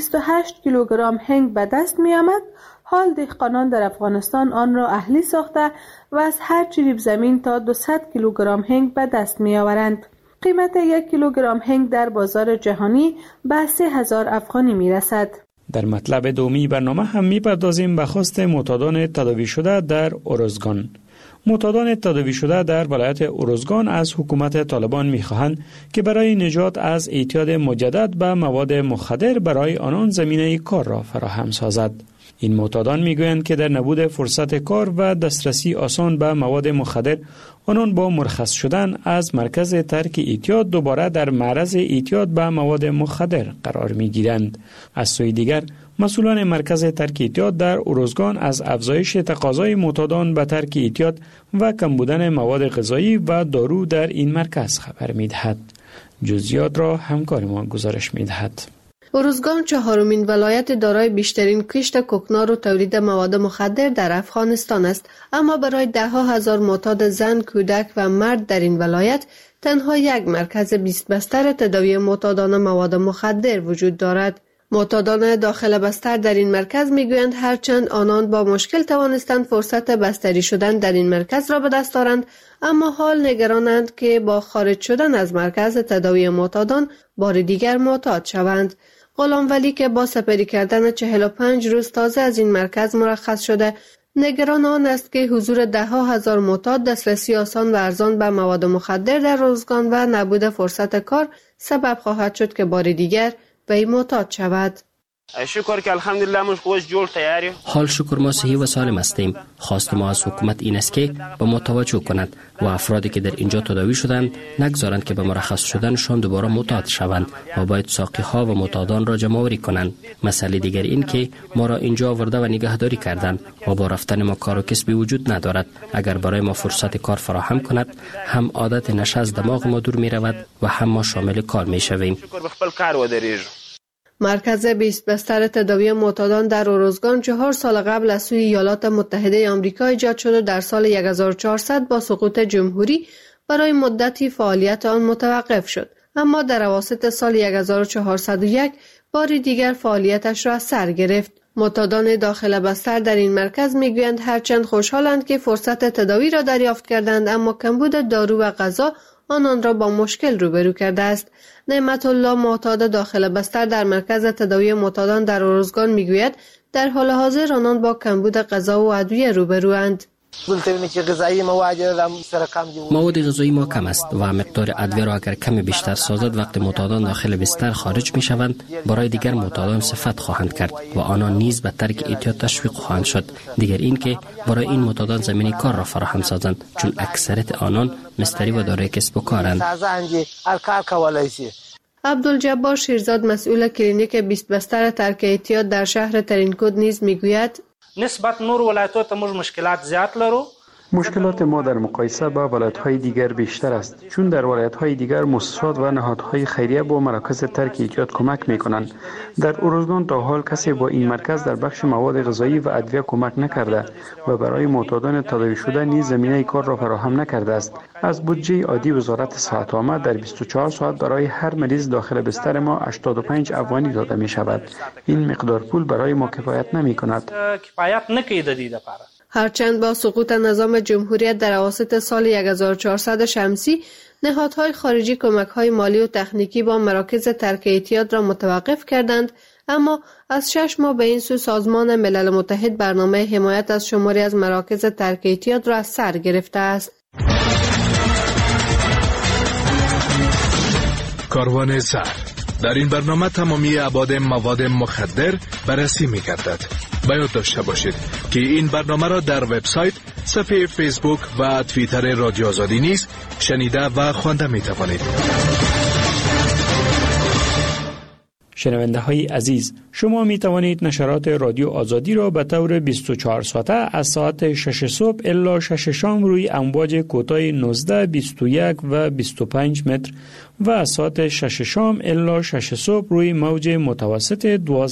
28 کیلوگرم هنگ به دست می آمد، حال دهقانان در افغانستان آن را اهلی ساخته و از هر جریب زمین تا 200 کیلوگرم هنگ به دست می آورند. قیمت 1 کیلوگرم هنگ در بازار جهانی به 3000 افغانی می رسد. در مطلب دومی برنامه هم می‌پردازیم به خواست معتادان تداوی شده در اروزگان. معتادان تداوی شده در ولایت اروزگان از حکومت طالبان می‌خواهند که برای نجات از اعتیاد مجدد به مواد مخدر برای آنان زمینه کار را فراهم سازد. این معتادان میگویند که در نبود فرصت کار و دسترسی آسان به مواد مخدر، آنان با مرخص شدن از مرکز ترک اعتیاد دوباره در معرض اعتیاد به مواد مخدر قرار میگیرند. از سوی دیگر، مسئولان مرکز ترک اعتیاد در اروزگان از افزایش تقاضای معتادان به ترک اعتیاد و کم بودن مواد غذایی و دارو در این مرکز خبر میدهد. جزئیات را همکار ما گزارش میدهد. اروزگان چهارمین ولایت دارای بیشترین کشت کوکنار و تولید مواد مخدر در افغانستان است، اما برای ده‌ها هزار معتاد زن، کودک و مرد در این ولایت تنها یک مرکز 20 بستر تداوی معتادان مواد مخدر وجود دارد. معتادان داخل بستر در این مرکز میگویند هرچند آنان با مشکل توانستند فرصت بستری شدن در این مرکز را به دست آورند، اما حال نگرانند که با خارج شدن از مرکز تداوی معتادان بار دیگر معتاد شوند. غلام ولی که با سپری کردن 45 روز تازه از این مرکز مرخص شده، نگران آن است که حضور ده‌ها هزار معتاد، دسترسی آسان و ارزان به مواد مخدر در اروزگان و نبود فرصت کار سبب خواهد شد که بار دیگر وی معتاد شود. شکر که الحمدلله مش خوش جور تیاری. حال شکر ما صحیح و سالم هستیم. خواست ما از حکومت این است که به ما توجه کند و افرادی که در اینجا تداوی شدند نگذارند که به مرخص شدنشان دوباره معتاد شوند و باید ساقی ها و معتادان را جمع آوری کنند. مسئله دیگر این که ما را اینجا آورده و نگهداری کردند و با رفتن ما کار و کسبی وجود ندارد. اگر برای ما فرصت کار فراهم کند، هم عادت نشه از دماغ ما دور می رود و هم ما شامل کار می شویم. مرکز 20 بستر تداوی معتادان در اروزگان 4 سال قبل از سوی ایالات متحده آمریکا ایجاد شد و در سال 1400 با سقوط جمهوری برای مدتی فعالیت آن متوقف شد، اما در اواسط سال 1401 بار دیگر فعالیتش را از سر گرفت. معتادان داخل بستر در این مرکز میگویند هرچند خوشحالند که فرصت تداوی را دریافت کردند، اما کمبود دارو و غذا آنان را با مشکل روبرو کرده است. نعمت الله معتاد داخل بستر در مرکز تداوی معتادان در ارزگان میگوید در حال حاضر آنان با کمبود غذا و ادویه روبروند. مواد غذایی ما کم است و مقدار ادویه را اگر کم بیشتر سازد وقت معتادان داخل بستر خارج می شوند برای دیگر معتادان صفت خواهند کرد و آنان نیز به ترک اعتیاد تشویق خواهند شد. دیگر این که برای این معتادان زمینه کار را فراهم سازند، چون اکثریت آنان مستری و دارای کسب و کارند. عبدالجبار شیرزاد مسئول کلینیک 20 بستر ترک اعتیاد در شهر ترینکود نیز میگوید نسبت نور ولایت‌ها ته موږ مشکلات زیات لرو. مشکلات ما در مقایسه با ولایت‌های دیگر بیشتر است، چون در ولایت‌های دیگر مؤسسات و نهادهای خیریه با مراکز ترک اعتیاد کمک می‌کنند. در ارزگان تا حال کسی با این مرکز در بخش مواد غذایی و ادویه کمک نکرده و برای معتادان تداوی شده نیز زمینه کار را فراهم نکرده است. از بودجه عادی وزارت صحت عامه در 24 ساعت برای هر مریض داخل بستر ما 85 افغانی داده می‌شود. این مقدار پول برای ما کفایت نمی‌کند. کفایت نکوي د دې لپاره. هرچند با سقوط نظام جمهوریت در اواسط سال 1400 شمسی نهادهای خارجی کمک‌های مالی و تکنیکی با مراکز ترک اعتیاد را متوقف کردند، اما از 6 ماه به این سو سازمان ملل متحد برنامه حمایت از شماری از مراکز ترک اعتیاد را از سر گرفته است. کاروان سر در این برنامه تمامی ابعاد مواد مخدر بررسی می‌گردد. باید داشته باشید که این برنامه را در وبسایت، صفحه فیسبوک و توییتر رادیو آزادی نیز شنیده و خوانده می‌توانید. شنونده های عزیز، شما می توانید نشرات رادیو آزادی را به طور 24 ساعته از ساعت 6 صبح الی 6 شام روی امواج کوتاه 19، 21 و 25 متر و از ساعت 6 شام الی 6 صبح روی موج متوسط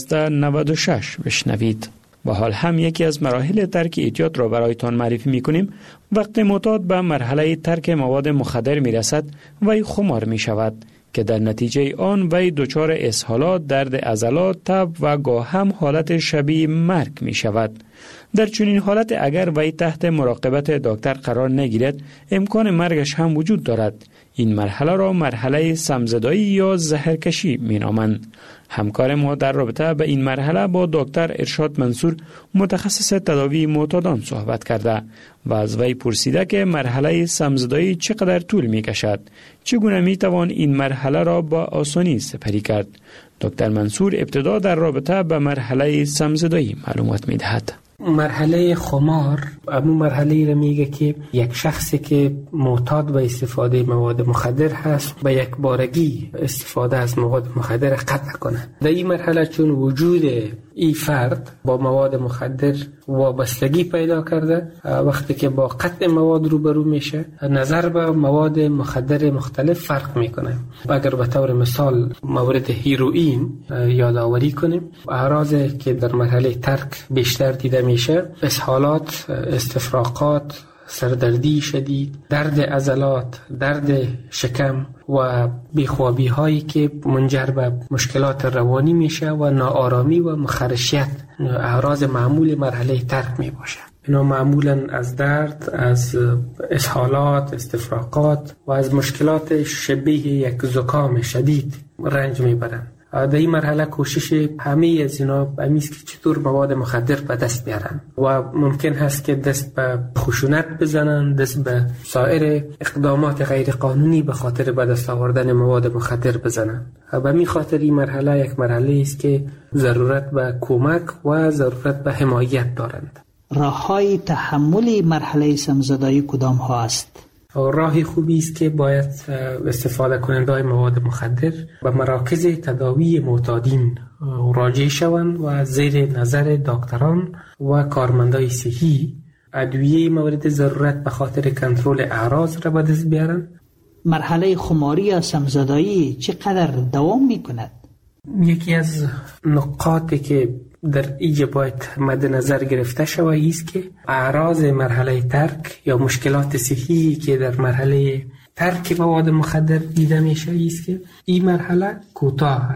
1296 بشنوید. و حال هم یکی از مراحل ترک اعتیاد را برایتان معرفی می کنیم. وقتی معتاد به مرحله ترک مواد مخدر می رسد وی خمار می شود که در نتیجه آن وی دچار اسهالات، درد عضلات، تب و گاه هم حالت شبیه مرگ می شود. در چنین حالت اگر وی تحت مراقبت دکتر قرار نگیرد امکان مرگش هم وجود دارد. این مرحله را مرحله سمزدایی یا زهرکشی می نامند. همکار ما در رابطه به این مرحله با دکتر ارشاد منصور متخصص تداوی معتادان صحبت کرده و از وی پرسیده که مرحله سمزدایی چقدر طول می کشد، چگونه می توان این مرحله را با آسانی سپری کرد. دکتر منصور ابتدا در رابطه به مرحله سمزدایی معلومات می دهد. مرحله خمار همون مرحله را میگه که یک شخصی که معتاد به استفاده مواد مخدر هست به یک بارگی استفاده از مواد مخدر قطع کنه. در این مرحله چون وجود این فرد با مواد مخدر وابستگی پیدا کرده، وقتی که با قطع مواد روبرو میشه نظر به مواد مخدر مختلف فرق میکنه. اگر به طور مثال مورد هیروئین یادآوری کنیم، اعراضی که در مرحله ترک بیشتر دیده میشه اسهالات، استفراغات، سردردی شدید، درد عضلات، درد شکم و بیخوابی هایی که منجر به مشکلات روانی میشه و ناآرامی و مخرشیت اعراض معمول مرحله ترک می باشه. اینا معمولا از درد، از اسهالات، استفراغات و از مشکلات شبیه یک زکام شدید رنج میبرند. در این مرحله کوشش همه از اینا همیست که چطور مواد مخدر به دست بیارن و ممکن هست که دست به خشونت بزنن، دست به سایر اقدامات غیر قانونی به خاطر به دست آوردن مواد مخدر بزنن. به می خاطر این مرحله یک مرحله است که ضرورت به کمک و ضرورت به حمایت دارند. راه‌های تحمل مرحله سمزدایی کدام ها است؟ راهی خوبی است که باید استفاده کننده‌های مواد مخدر به مراکز تداوی معتادین راجع شوند و زیر نظر دکتران و کارمندای صحی ادویه مورد ضرورت به خاطر کنترل اعراض را به دست بیارن. مرحله خماری یا سمزدایی چقدر دوام می‌کند؟ یکی از نقاطی که در اینجا باید مد نظر گرفته شود است که اعراض مرحله ترک یا مشکلات صحی که در مرحله ترک مواد مخدر دیده میشه است که این مرحله کوتاه است.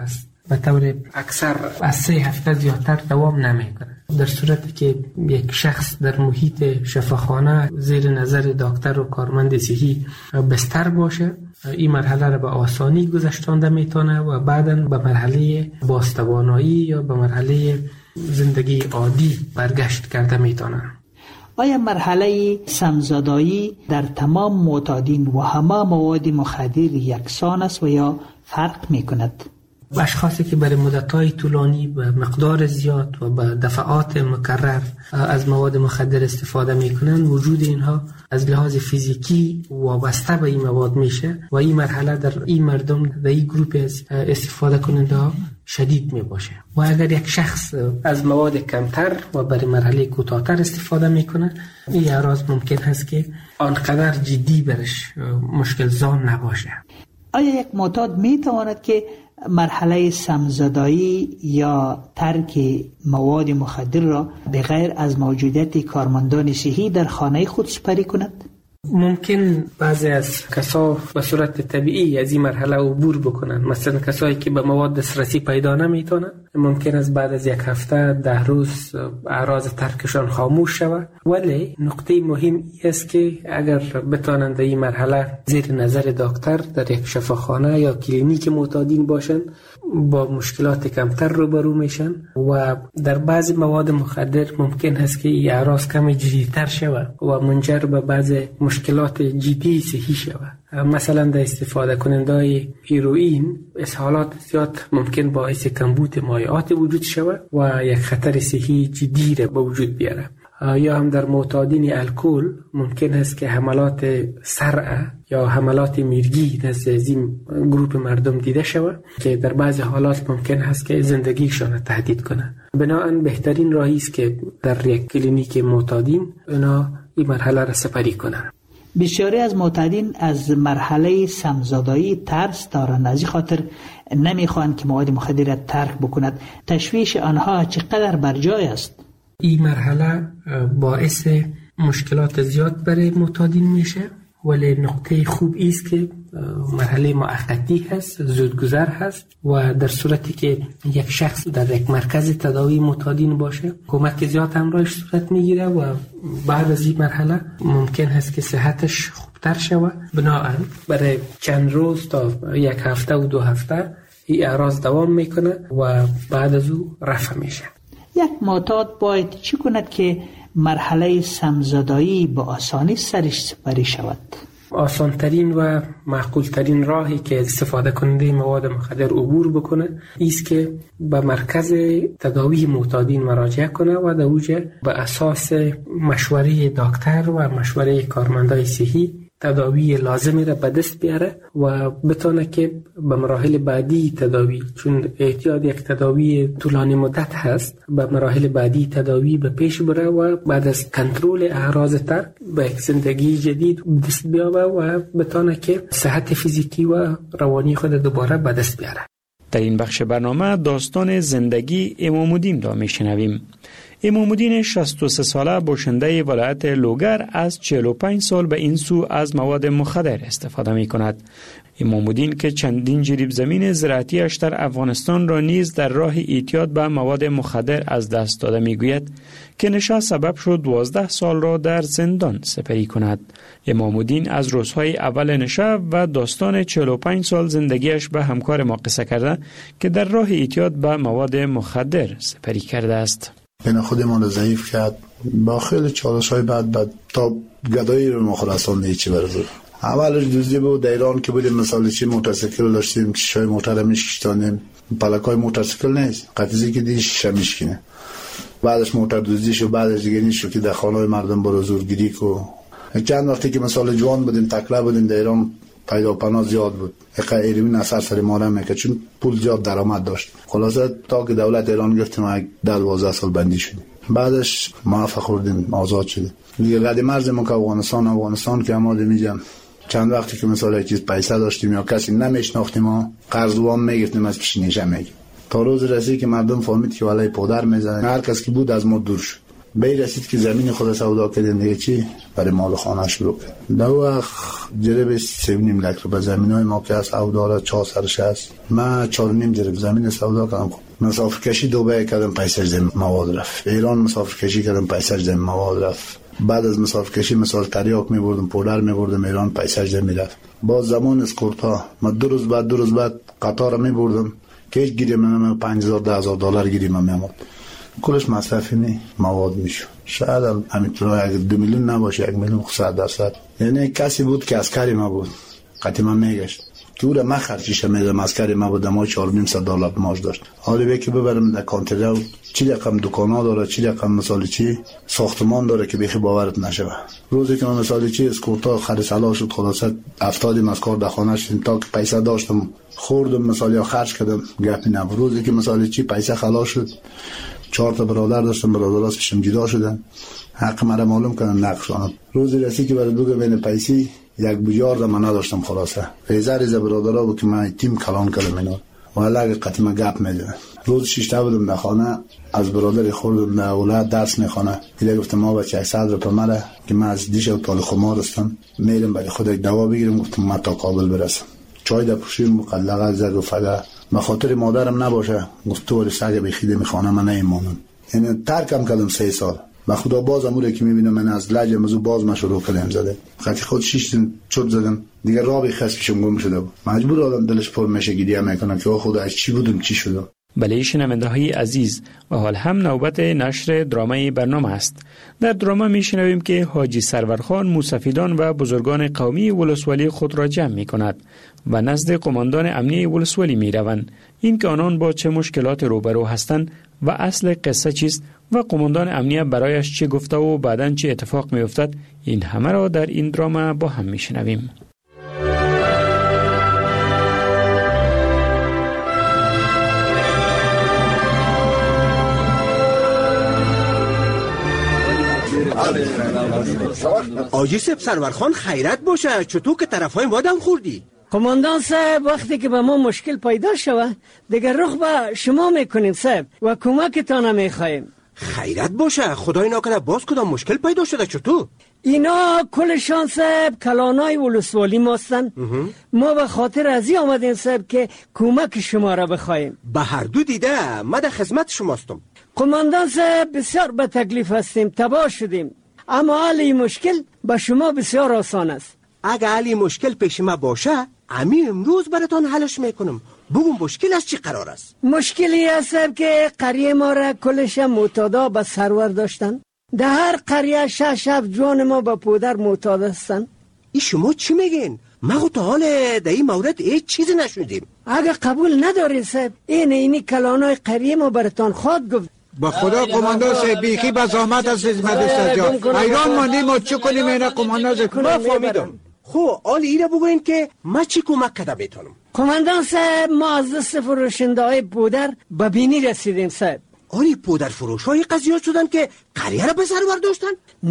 به طور اکثر از 3 هفته زیادتر دوام نمیکنه. در صورتی که یک شخص در محیط شفاخانه زیر نظر دکتر و کارمند صحی بستر باشه، این مرحله را به آسانی گذشتانده میتونه و بعداً به مرحله بازتوانایی یا به مرحله زندگی عادی برگشت کرده میتونه. آیا مرحله سمزدایی در تمام معتادین و همه مواد مخدر یکسان است و یا فرق میکند؟ اشخاصی که برای مدت‌های طولانی به مقدار زیاد و به دفعات مکرر از مواد مخدر استفاده میکنن، وجود اینها از لحاظ فیزیکی وابسته به این مواد میشه و این مرحله در این مردم، در این گروپ از استفاده کننده ها شدید میباشه. و اگر یک شخص از مواد کمتر و برای مرحله کوتاه‌تر استفاده میکنه، این اعراض ممکن هست که آنقدر جدی برش مشکل زان نباشه. آیا یک معتاد میتواند که مرحله سمزدایی یا ترک مواد مخدر را بغیر از موجودیت کارمندان صحی در خانه خود سپری کند؟ ممکن بعضی از کسا به صورت طبیعی از این مرحله عبور بکنن. مثلا کسایی که به مواد دسترسی پیدا نمیتونن، ممکن است بعد از 1 هفته 10 روز اعراض ترکشان خاموش شود. ولی نقطه مهم است که اگر بتونن در این مرحله زیر نظر دکتر در یک شفاخانه یا کلینیک معتادین باشن، با مشکلات کمتر روبرو میشن و در بعضی مواد مخدر ممکن است که این اعراض کمی جدی‌تر شود و منجر به بعضی مشکلات جدی صحی شود. مثلا در استفاده کننده هیروئین اسهالات زیاد ممکن باعث کمبود مایعات وجود شود و یک خطر صحی جدی را به وجود بیاره. یا هم در معتادین الکل ممکن است که حملات صرع یا حملات میرگی نزد این گروه مردم دیده شود که در بعضی حالات ممکن است که زندگیشان تهدید کنه. بنابراین بهترین راهی است که در یک کلینیک معتادین اینا این مرحله را سپری کنند. بسیاری از معتادین از مرحله سمزدایی ترس دارند، از این خاطر نمیخوان که مواد مخدر را ترک بکند. تشویش آنها چقدر بر جای است؟ این مرحله باعث مشکلات زیاد برای معتادین میشه، ولی نقطه خوب است که مرحله موقتی هست، زودگذر هست و در صورتی که یک شخص در یک مرکز تداوی معتادین باشه، کمک زیاد همراهش صورت میگیره و بعد از این مرحله ممکن هست که صحتش خوبتر شود. بنابراین برای چند روز تا 1 هفته و 2 هفته این اعراض دوام میکنه و بعد از او رفع میشه. یک معتاد باید چی کند که مرحله سمزدایی با آسانی سرش سپری شود؟ آسانترین و معقولترین راهی که استفاده کننده مواد مخدر عبور بکنه ایست که به مرکز تداوی معتادین مراجعه کنه و در اوجه به اساس مشوره دکتر و مشوره کارمندای صحی تداوی لازمی را به دست بیاره و بتونه که به مراحل بعدی تداوی، چون احتیاج یک تداوی طولانی مدت هست، به مراحل بعدی تداوی به پیش بره و بعد از کنترل اعراض ترک به یک زندگی جدید دست بیابه و بتونه که صحت فیزیکی و روانی خود دوباره به دست بیاره. در این بخش برنامه داستان زندگی امام الدین را میشنویم. امام الدین 63 ساله باشنده ولایت لوگر از 45 سال به این سو از مواد مخدر استفاده می کند. امام الدین که چندین جریب زمین زراعتیش در افغانستان را نیز در راه اعتیاد به مواد مخدر از دست داده می گوید که نشه سبب شد 12 سال را در زندان سپری کند. امام الدین از روزهای اول نشه و داستان 45 سال زندگیش به همکار ما قصه کرده که در راه اعتیاد به مواد مخدر سپری کرده است. این خودمان رو ضعیف کرد، با خیلی چالش‌های بعد تا گدایی رو مخلصان نیچی برزد. اولش دوزی بود، در ایران که بودیم مثلا چی موتورسیکل داشتیم، شیشه‌های موتور رو میشکستانیم، پلکای موتورسیکل نیست، قطیزی که دیگه شیشه میشکنه. بعدش موتور دوزی شد، بعدش دیگه نیست که در خانه‌های مردم برو زورگیری کو. چند وقتی که مثلا جوان بودیم، تکلا بودیم، در ایران پیدا پناه زیاد بود. ایروین اثر سر ما نمیکرد چون پول زیاد درآمد داشت. خلاصه تا که دولت ایران گفتیم ما 12 سال بندی شدیم. بعدش موفق خوردیم، آزاد شدیم. دیگه قدیم مرزمون که افغانستان که ما میگم چند وقتی که مثلا چیز پیسه داشتیم یا کسی نمیشناختیم، ما قرض وام میگرفتیم از پیش نیشه میگیم. تا روز رسید که مردم فهمید که والای پدر میزنه، هر کس که بود از ما دور شد. به رسید که زمین خود سودا کردیم دیگه چی برای مال خانه شروع کرد. در وقت جرب 3.5 لک رو به زمین های ما که از سودا را 460 من 4.5 جرب زمین سودا کردم. مسافر کشی دبی کردم پیسش زمین مواد رفت. ایران مسافر کشی کردم پیسش زمین مواد رفت. بعد از مسافر کشی مثال تریاک میبردم پودر میبردم ایران پیسش زمین رفت. با زمان اسکورتا من 2 روز بعد قطار میبردم که هیچ گیری من $5,000-10,000 گیری من میامد. کلش مصرفی نی مواد میشو. شاید همینطور اگه 2 میلیون نباشه 1,100,000. یعنی کسی بود که عسکری ما بود قطعی من میگشت که او را من خرچیش میدم. عسکری ما بود ما $4,500 معاش داشت. حالا به که ببرم در کانتر چی رقم دکانا داره چی رقم مثال چی ساختمان داره که بخی باورت نشوه. روزی که من مثال چی اسکورتا خرید سلا شد خلاصه 70 از کار در خانه شدیم تا که پیسه داشتم خوردم مثال یا خرج کردم گپی نبود. روزی که مثال چی پیسه خلاص شد 4 تا برادر داشتم برادرها کشم جدا شدن حق مرا معلوم کردن نقشانم. روزی رسی که برای دوگه بین پیسی 1 بیلیارد من نداشتم خلاصه ریزه برادرها بود که من تیم کلان کردم اینا ولی اگه قطعی گپ میدونم. روز 6 تا بودم در خانه از برادر خوردم در اولاد درس میخونه. دیگه گفتم ما بچه 100 روپیه مره که من از دیش و طال خمار هستم میرم برای خود یک دوا بگیرم. گفتم من تا کابل برسم چای در پوشیم مقلقه زد و فقط به خاطر مادرم نباشه گفت تو ولی سگ بخیده میخوانه من نیمانم. یعنی ترکم کردم 3 سال و خدا باز اموره که میبینم من از لج مزو باز ما شروع کردم زده خاطر خود 6 چوب زدم دیگه راه بخواست پیشم گم شده بود. مجبور آدم دلش پر میشه گریه میکنه که خدا از چی بودم چی شدم. بله شنونده های عزیز و حال هم نوبت نشر درامای برنامه است. در درامه میشنویم که حاجی سرورخان موسفیدان و بزرگان قومی ولسوالی خود را جمع می کند و نزد قماندان امنیه ولسوالی می روند. این که آنان با چه مشکلات روبرو هستند و اصل قصه چیست و قماندان امنیه برایش چه گفته و بعداً چه اتفاق می افتد، این همه را در این درامه با هم میشنویم. آجی سب سرورخان خیرت باشه چطور که طرفای ما دم خوردی؟ قماندان صاحب وقتی که به ما مشکل پیدا شود دیگر رخ به شما میکنیم صاحب و کمکتان میخواهیم. خیرت باشه خدای ناکنه باز کدام مشکل پیدا شده چطور؟ اینا کلشان صاحب کلانای ولسوالی ماستن. ما به خاطر ازی آمدیم صاحب که کمک شما را بخواهیم. به هر دو دیده ما در خدمت شماستم. قماندان صاحب بسیار به تکلیف هستیم تباه شدیم اما حل این مشکل به شما بسیار آسان است. اگه حل مشکل پیش ما باشه امی امروز براتان حلش میکنم. بگم مشکل از چی قرار است؟ مشکلی است که قریه ما را کلش معتادا به سرور داشتن. در هر قریه 6 جوان ما به پودر معتاد هستن. ای شما چی میگین؟ ما تا حال در این مورد هیچ چیزی نشنیدیم. اگه قبول ندارین صاحب اینی کلانای قریه ما براتان خواهد گفت. با خدا قماندان صاحب بیخی به زحمت از خدمت سجاد ایران ماندیم و چه کنیم اینا قماندان صاحب؟ ما فهمیدم. خب حال ایره بگوین که ما چی کمک کده میتونم؟ قماندان صاحب ما از دست فروشنده های پودر به بینی رسیدیم صاحب. آری پودر فروش های قضیات شدن که قریه را به سرور داشتن؟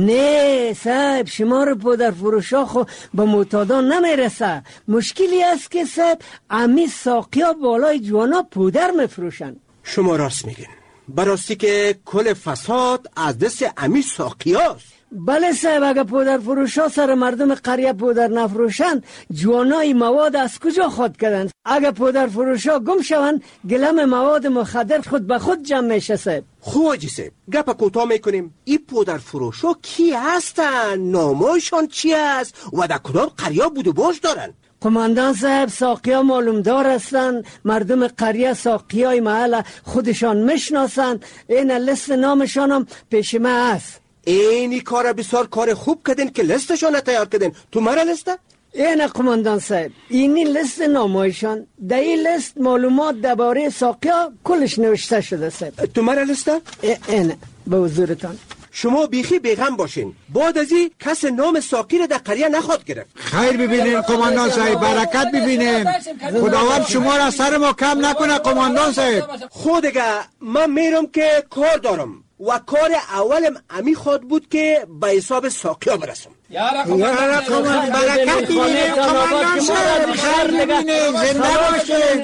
نه صاحب شمار پودر فروش ها خو به معتادان نمیرسه. مشکلی است که صاحب امی ساقیا بالای جوانا پودر میفروشن. شما راست میگین. براستی که کل فساد از دست امی ساقیاست. بله صاحب اگه پودر فروش ها سر مردم قریه پودر نفروشن جوانای مواد از کجا خود کردن؟ اگه پودر فروش ها گم شون گلم مواد مخدر خود به خود جمع میشه صاحب. خواه جی صاحب گپ کوتاه میکنیم. این پودر فروش ها کی هستن؟ نامایشان چی است؟ و در کدام قریه بود و باش دارن؟ قماندان صاحب ساقیا معلوم دار هستن. مردم قریه ساقیای محل خودشان میشناسن. این لست نامشان هم پیش ما هست. اینی کار بسیار کار خوب کردین که لستشان تیار کردین. تو مرا لسته؟ این قماندان صاحب اینی لست نامایشان. در این لست معلومات درباره ساقیا کلش نوشته شده صاحب. تو مرا لسته؟ این به حضورتان. شما بیخی بیغم باشین. بعد از این کس نام ساقی را در قریه نخواد گرفت. خیر ببینیم قماندان صاحب برکت ببینیم. خداوند شما را سر ما کم نکنه قماندان صاحب. خود دیگه من میرم که کار دارم و کار اولم امی خود بود که به حساب ساقیا برسم. یارا قماندان برکت ببینیم قماندان صاحب. خیر ببینیم زنده باشین.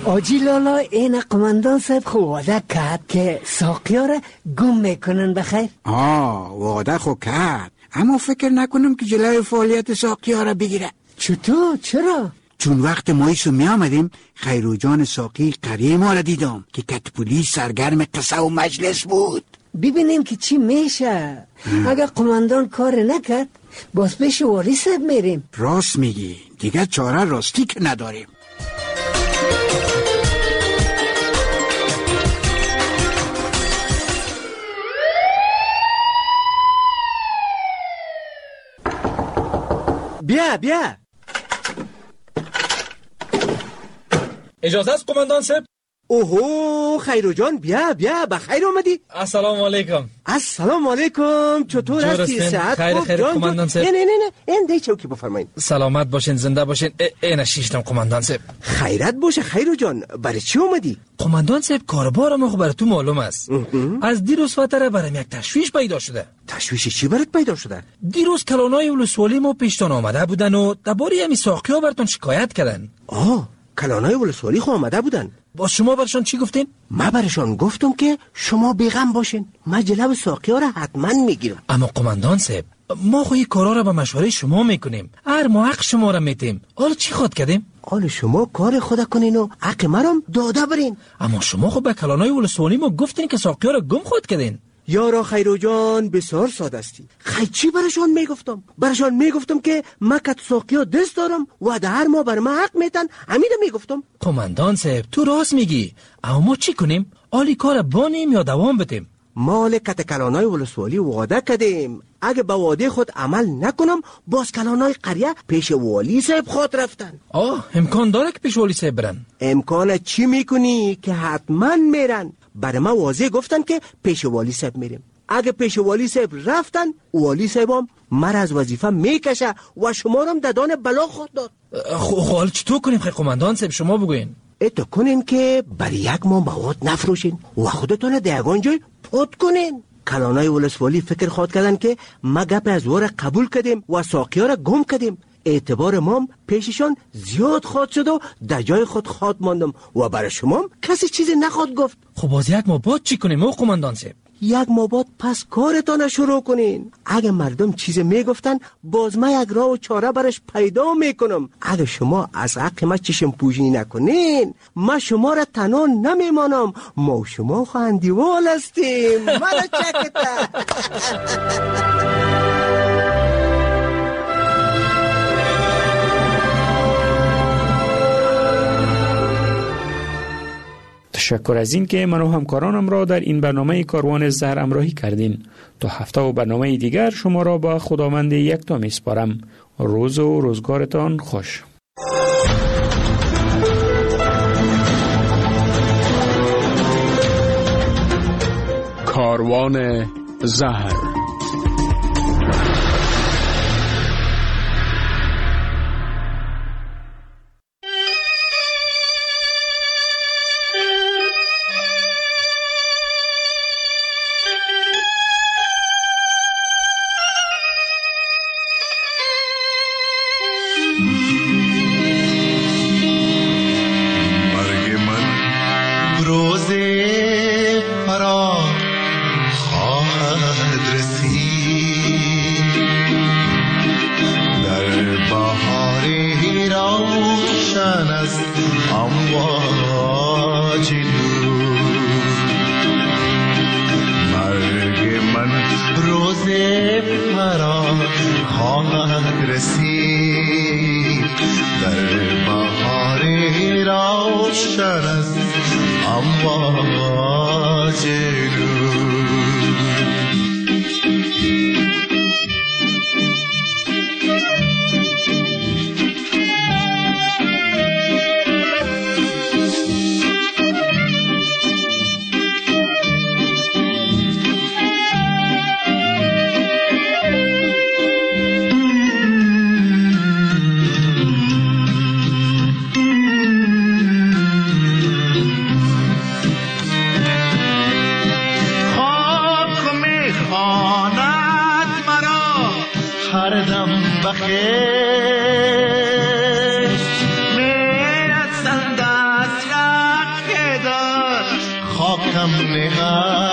آجی لالا این قماندان صاحب خو وعده کرد که ساقیا را گم میکنن بخیر. وعده خو کرد، اما فکر نکنم که جلوی فعالیت ساقیا را بگیره. چطور؟ چرا؟ چون وقت مایسو می آمدیم خیرو جان ساقی قریه ما را دیدم که کتپولی سرگرم قصه و مجلس بود. ببینیم که چی میشه. اگر قماندان کار نکرد باز پیش والی صاحب میریم. راست میگی، دیگه چاره راستی که نداریم. بیا اجازه است قماندان صاحب؟ اوهو خیرو جان بیا بخیر آمدی. السلام علیکم. السلام علیکم. چطور هستی؟ صحت خوب؟ خیر قماندان صاحب. نه این دی چوکی بفرمایید. سلامت باشین، زنده باشین. این شیشتم قماندان صاحب. خیرت باشه خیرو جان. برای چی اومدی؟ قماندان صاحب کاربار ما برای تو معلوم است. از دیروز فتره برام یک تشویش پیدا شده. تشویش چی برات پیدا شده؟ دیروز کلانای ولسوالی ما پیشتان آمده بودن و درباره همین ساقیا براتون شکایت کردن. کلانای ولسوالی خو آمده بودن. با شما برشان چی گفتین؟ ما برشان گفتم که شما بیغم باشین، ما جلو ساقیا را حتما میگیرم. اما قماندان صاحب ما خو این کارا را به مشوره شما میکنیم، هر ما حق شما را میتیم. حالا چی خود کردیم؟ حالا شما کار خود کنین و حق مرام داده برین. اما شما خو به کلانای ولسوالی ما گفتین که ساقیا را گم خود کردین. یارا خیرو جان بسیار ساده استی. چی برشان میگفتم؟ برشان میگفتم که ما کت ساقیا دست دارم و در ما بر ما حق میتن، همین میگفتم. قماندان صاحب تو راست میگی، اما ما چی کنیم؟ آلی کار بانیم یا دوام بدیم؟ مال کت کلانای ولسوالی وعده کردیم، اگه به وعده خود عمل نکنم باز کلانای قریه پیش والی صاحب خود رفتن. امکان داره که پیش والی صاحب برن؟ امکان چی میکنی که حتما میرن. برای ما واضح گفتن که پیش والی صاحب میریم. اگه پیش والی صاحب رفتن والی صاحب هم مر از وظیفه میکشه و شما هم ددان بلا خود داد. حال چطور کنیم خیلی قماندان صاحب شما بگوین؟ اتو کنین که برای یک ماه مواد نفروشین و خودتون دیگان جای پود کنین. کلانای ولسوالی فکر خود کردن که ما گپ از وره قبول کردیم و ساقیا را گم کردیم. اعتبار مام پیششان زیاد خود شد و در جای خود خود ماندم و برای شما کسی چیزی نخواد گفت. خب باز یک ماه بعد چی کنیم قماندان صاحب؟ یک ماه بعد پس کارتان شروع کنین. اگه مردم چیزی میگفتن باز ما یک راه و چاره برش پیدا میکنم. اگه شما از حق ما چشم پوشی نکنین ما شما را تنها نمیمانم. ما و شما خواهندیوال هستیم. مرا چکتا. تشکر از این که من و همکارانم را در این برنامه کاروان زهر همراهی کردین. تا هفته و برنامه دیگر شما را با خداوند یکتا میسپارم. روز و روزگارتان خوش. کاروان زهر. خواند هم نهاد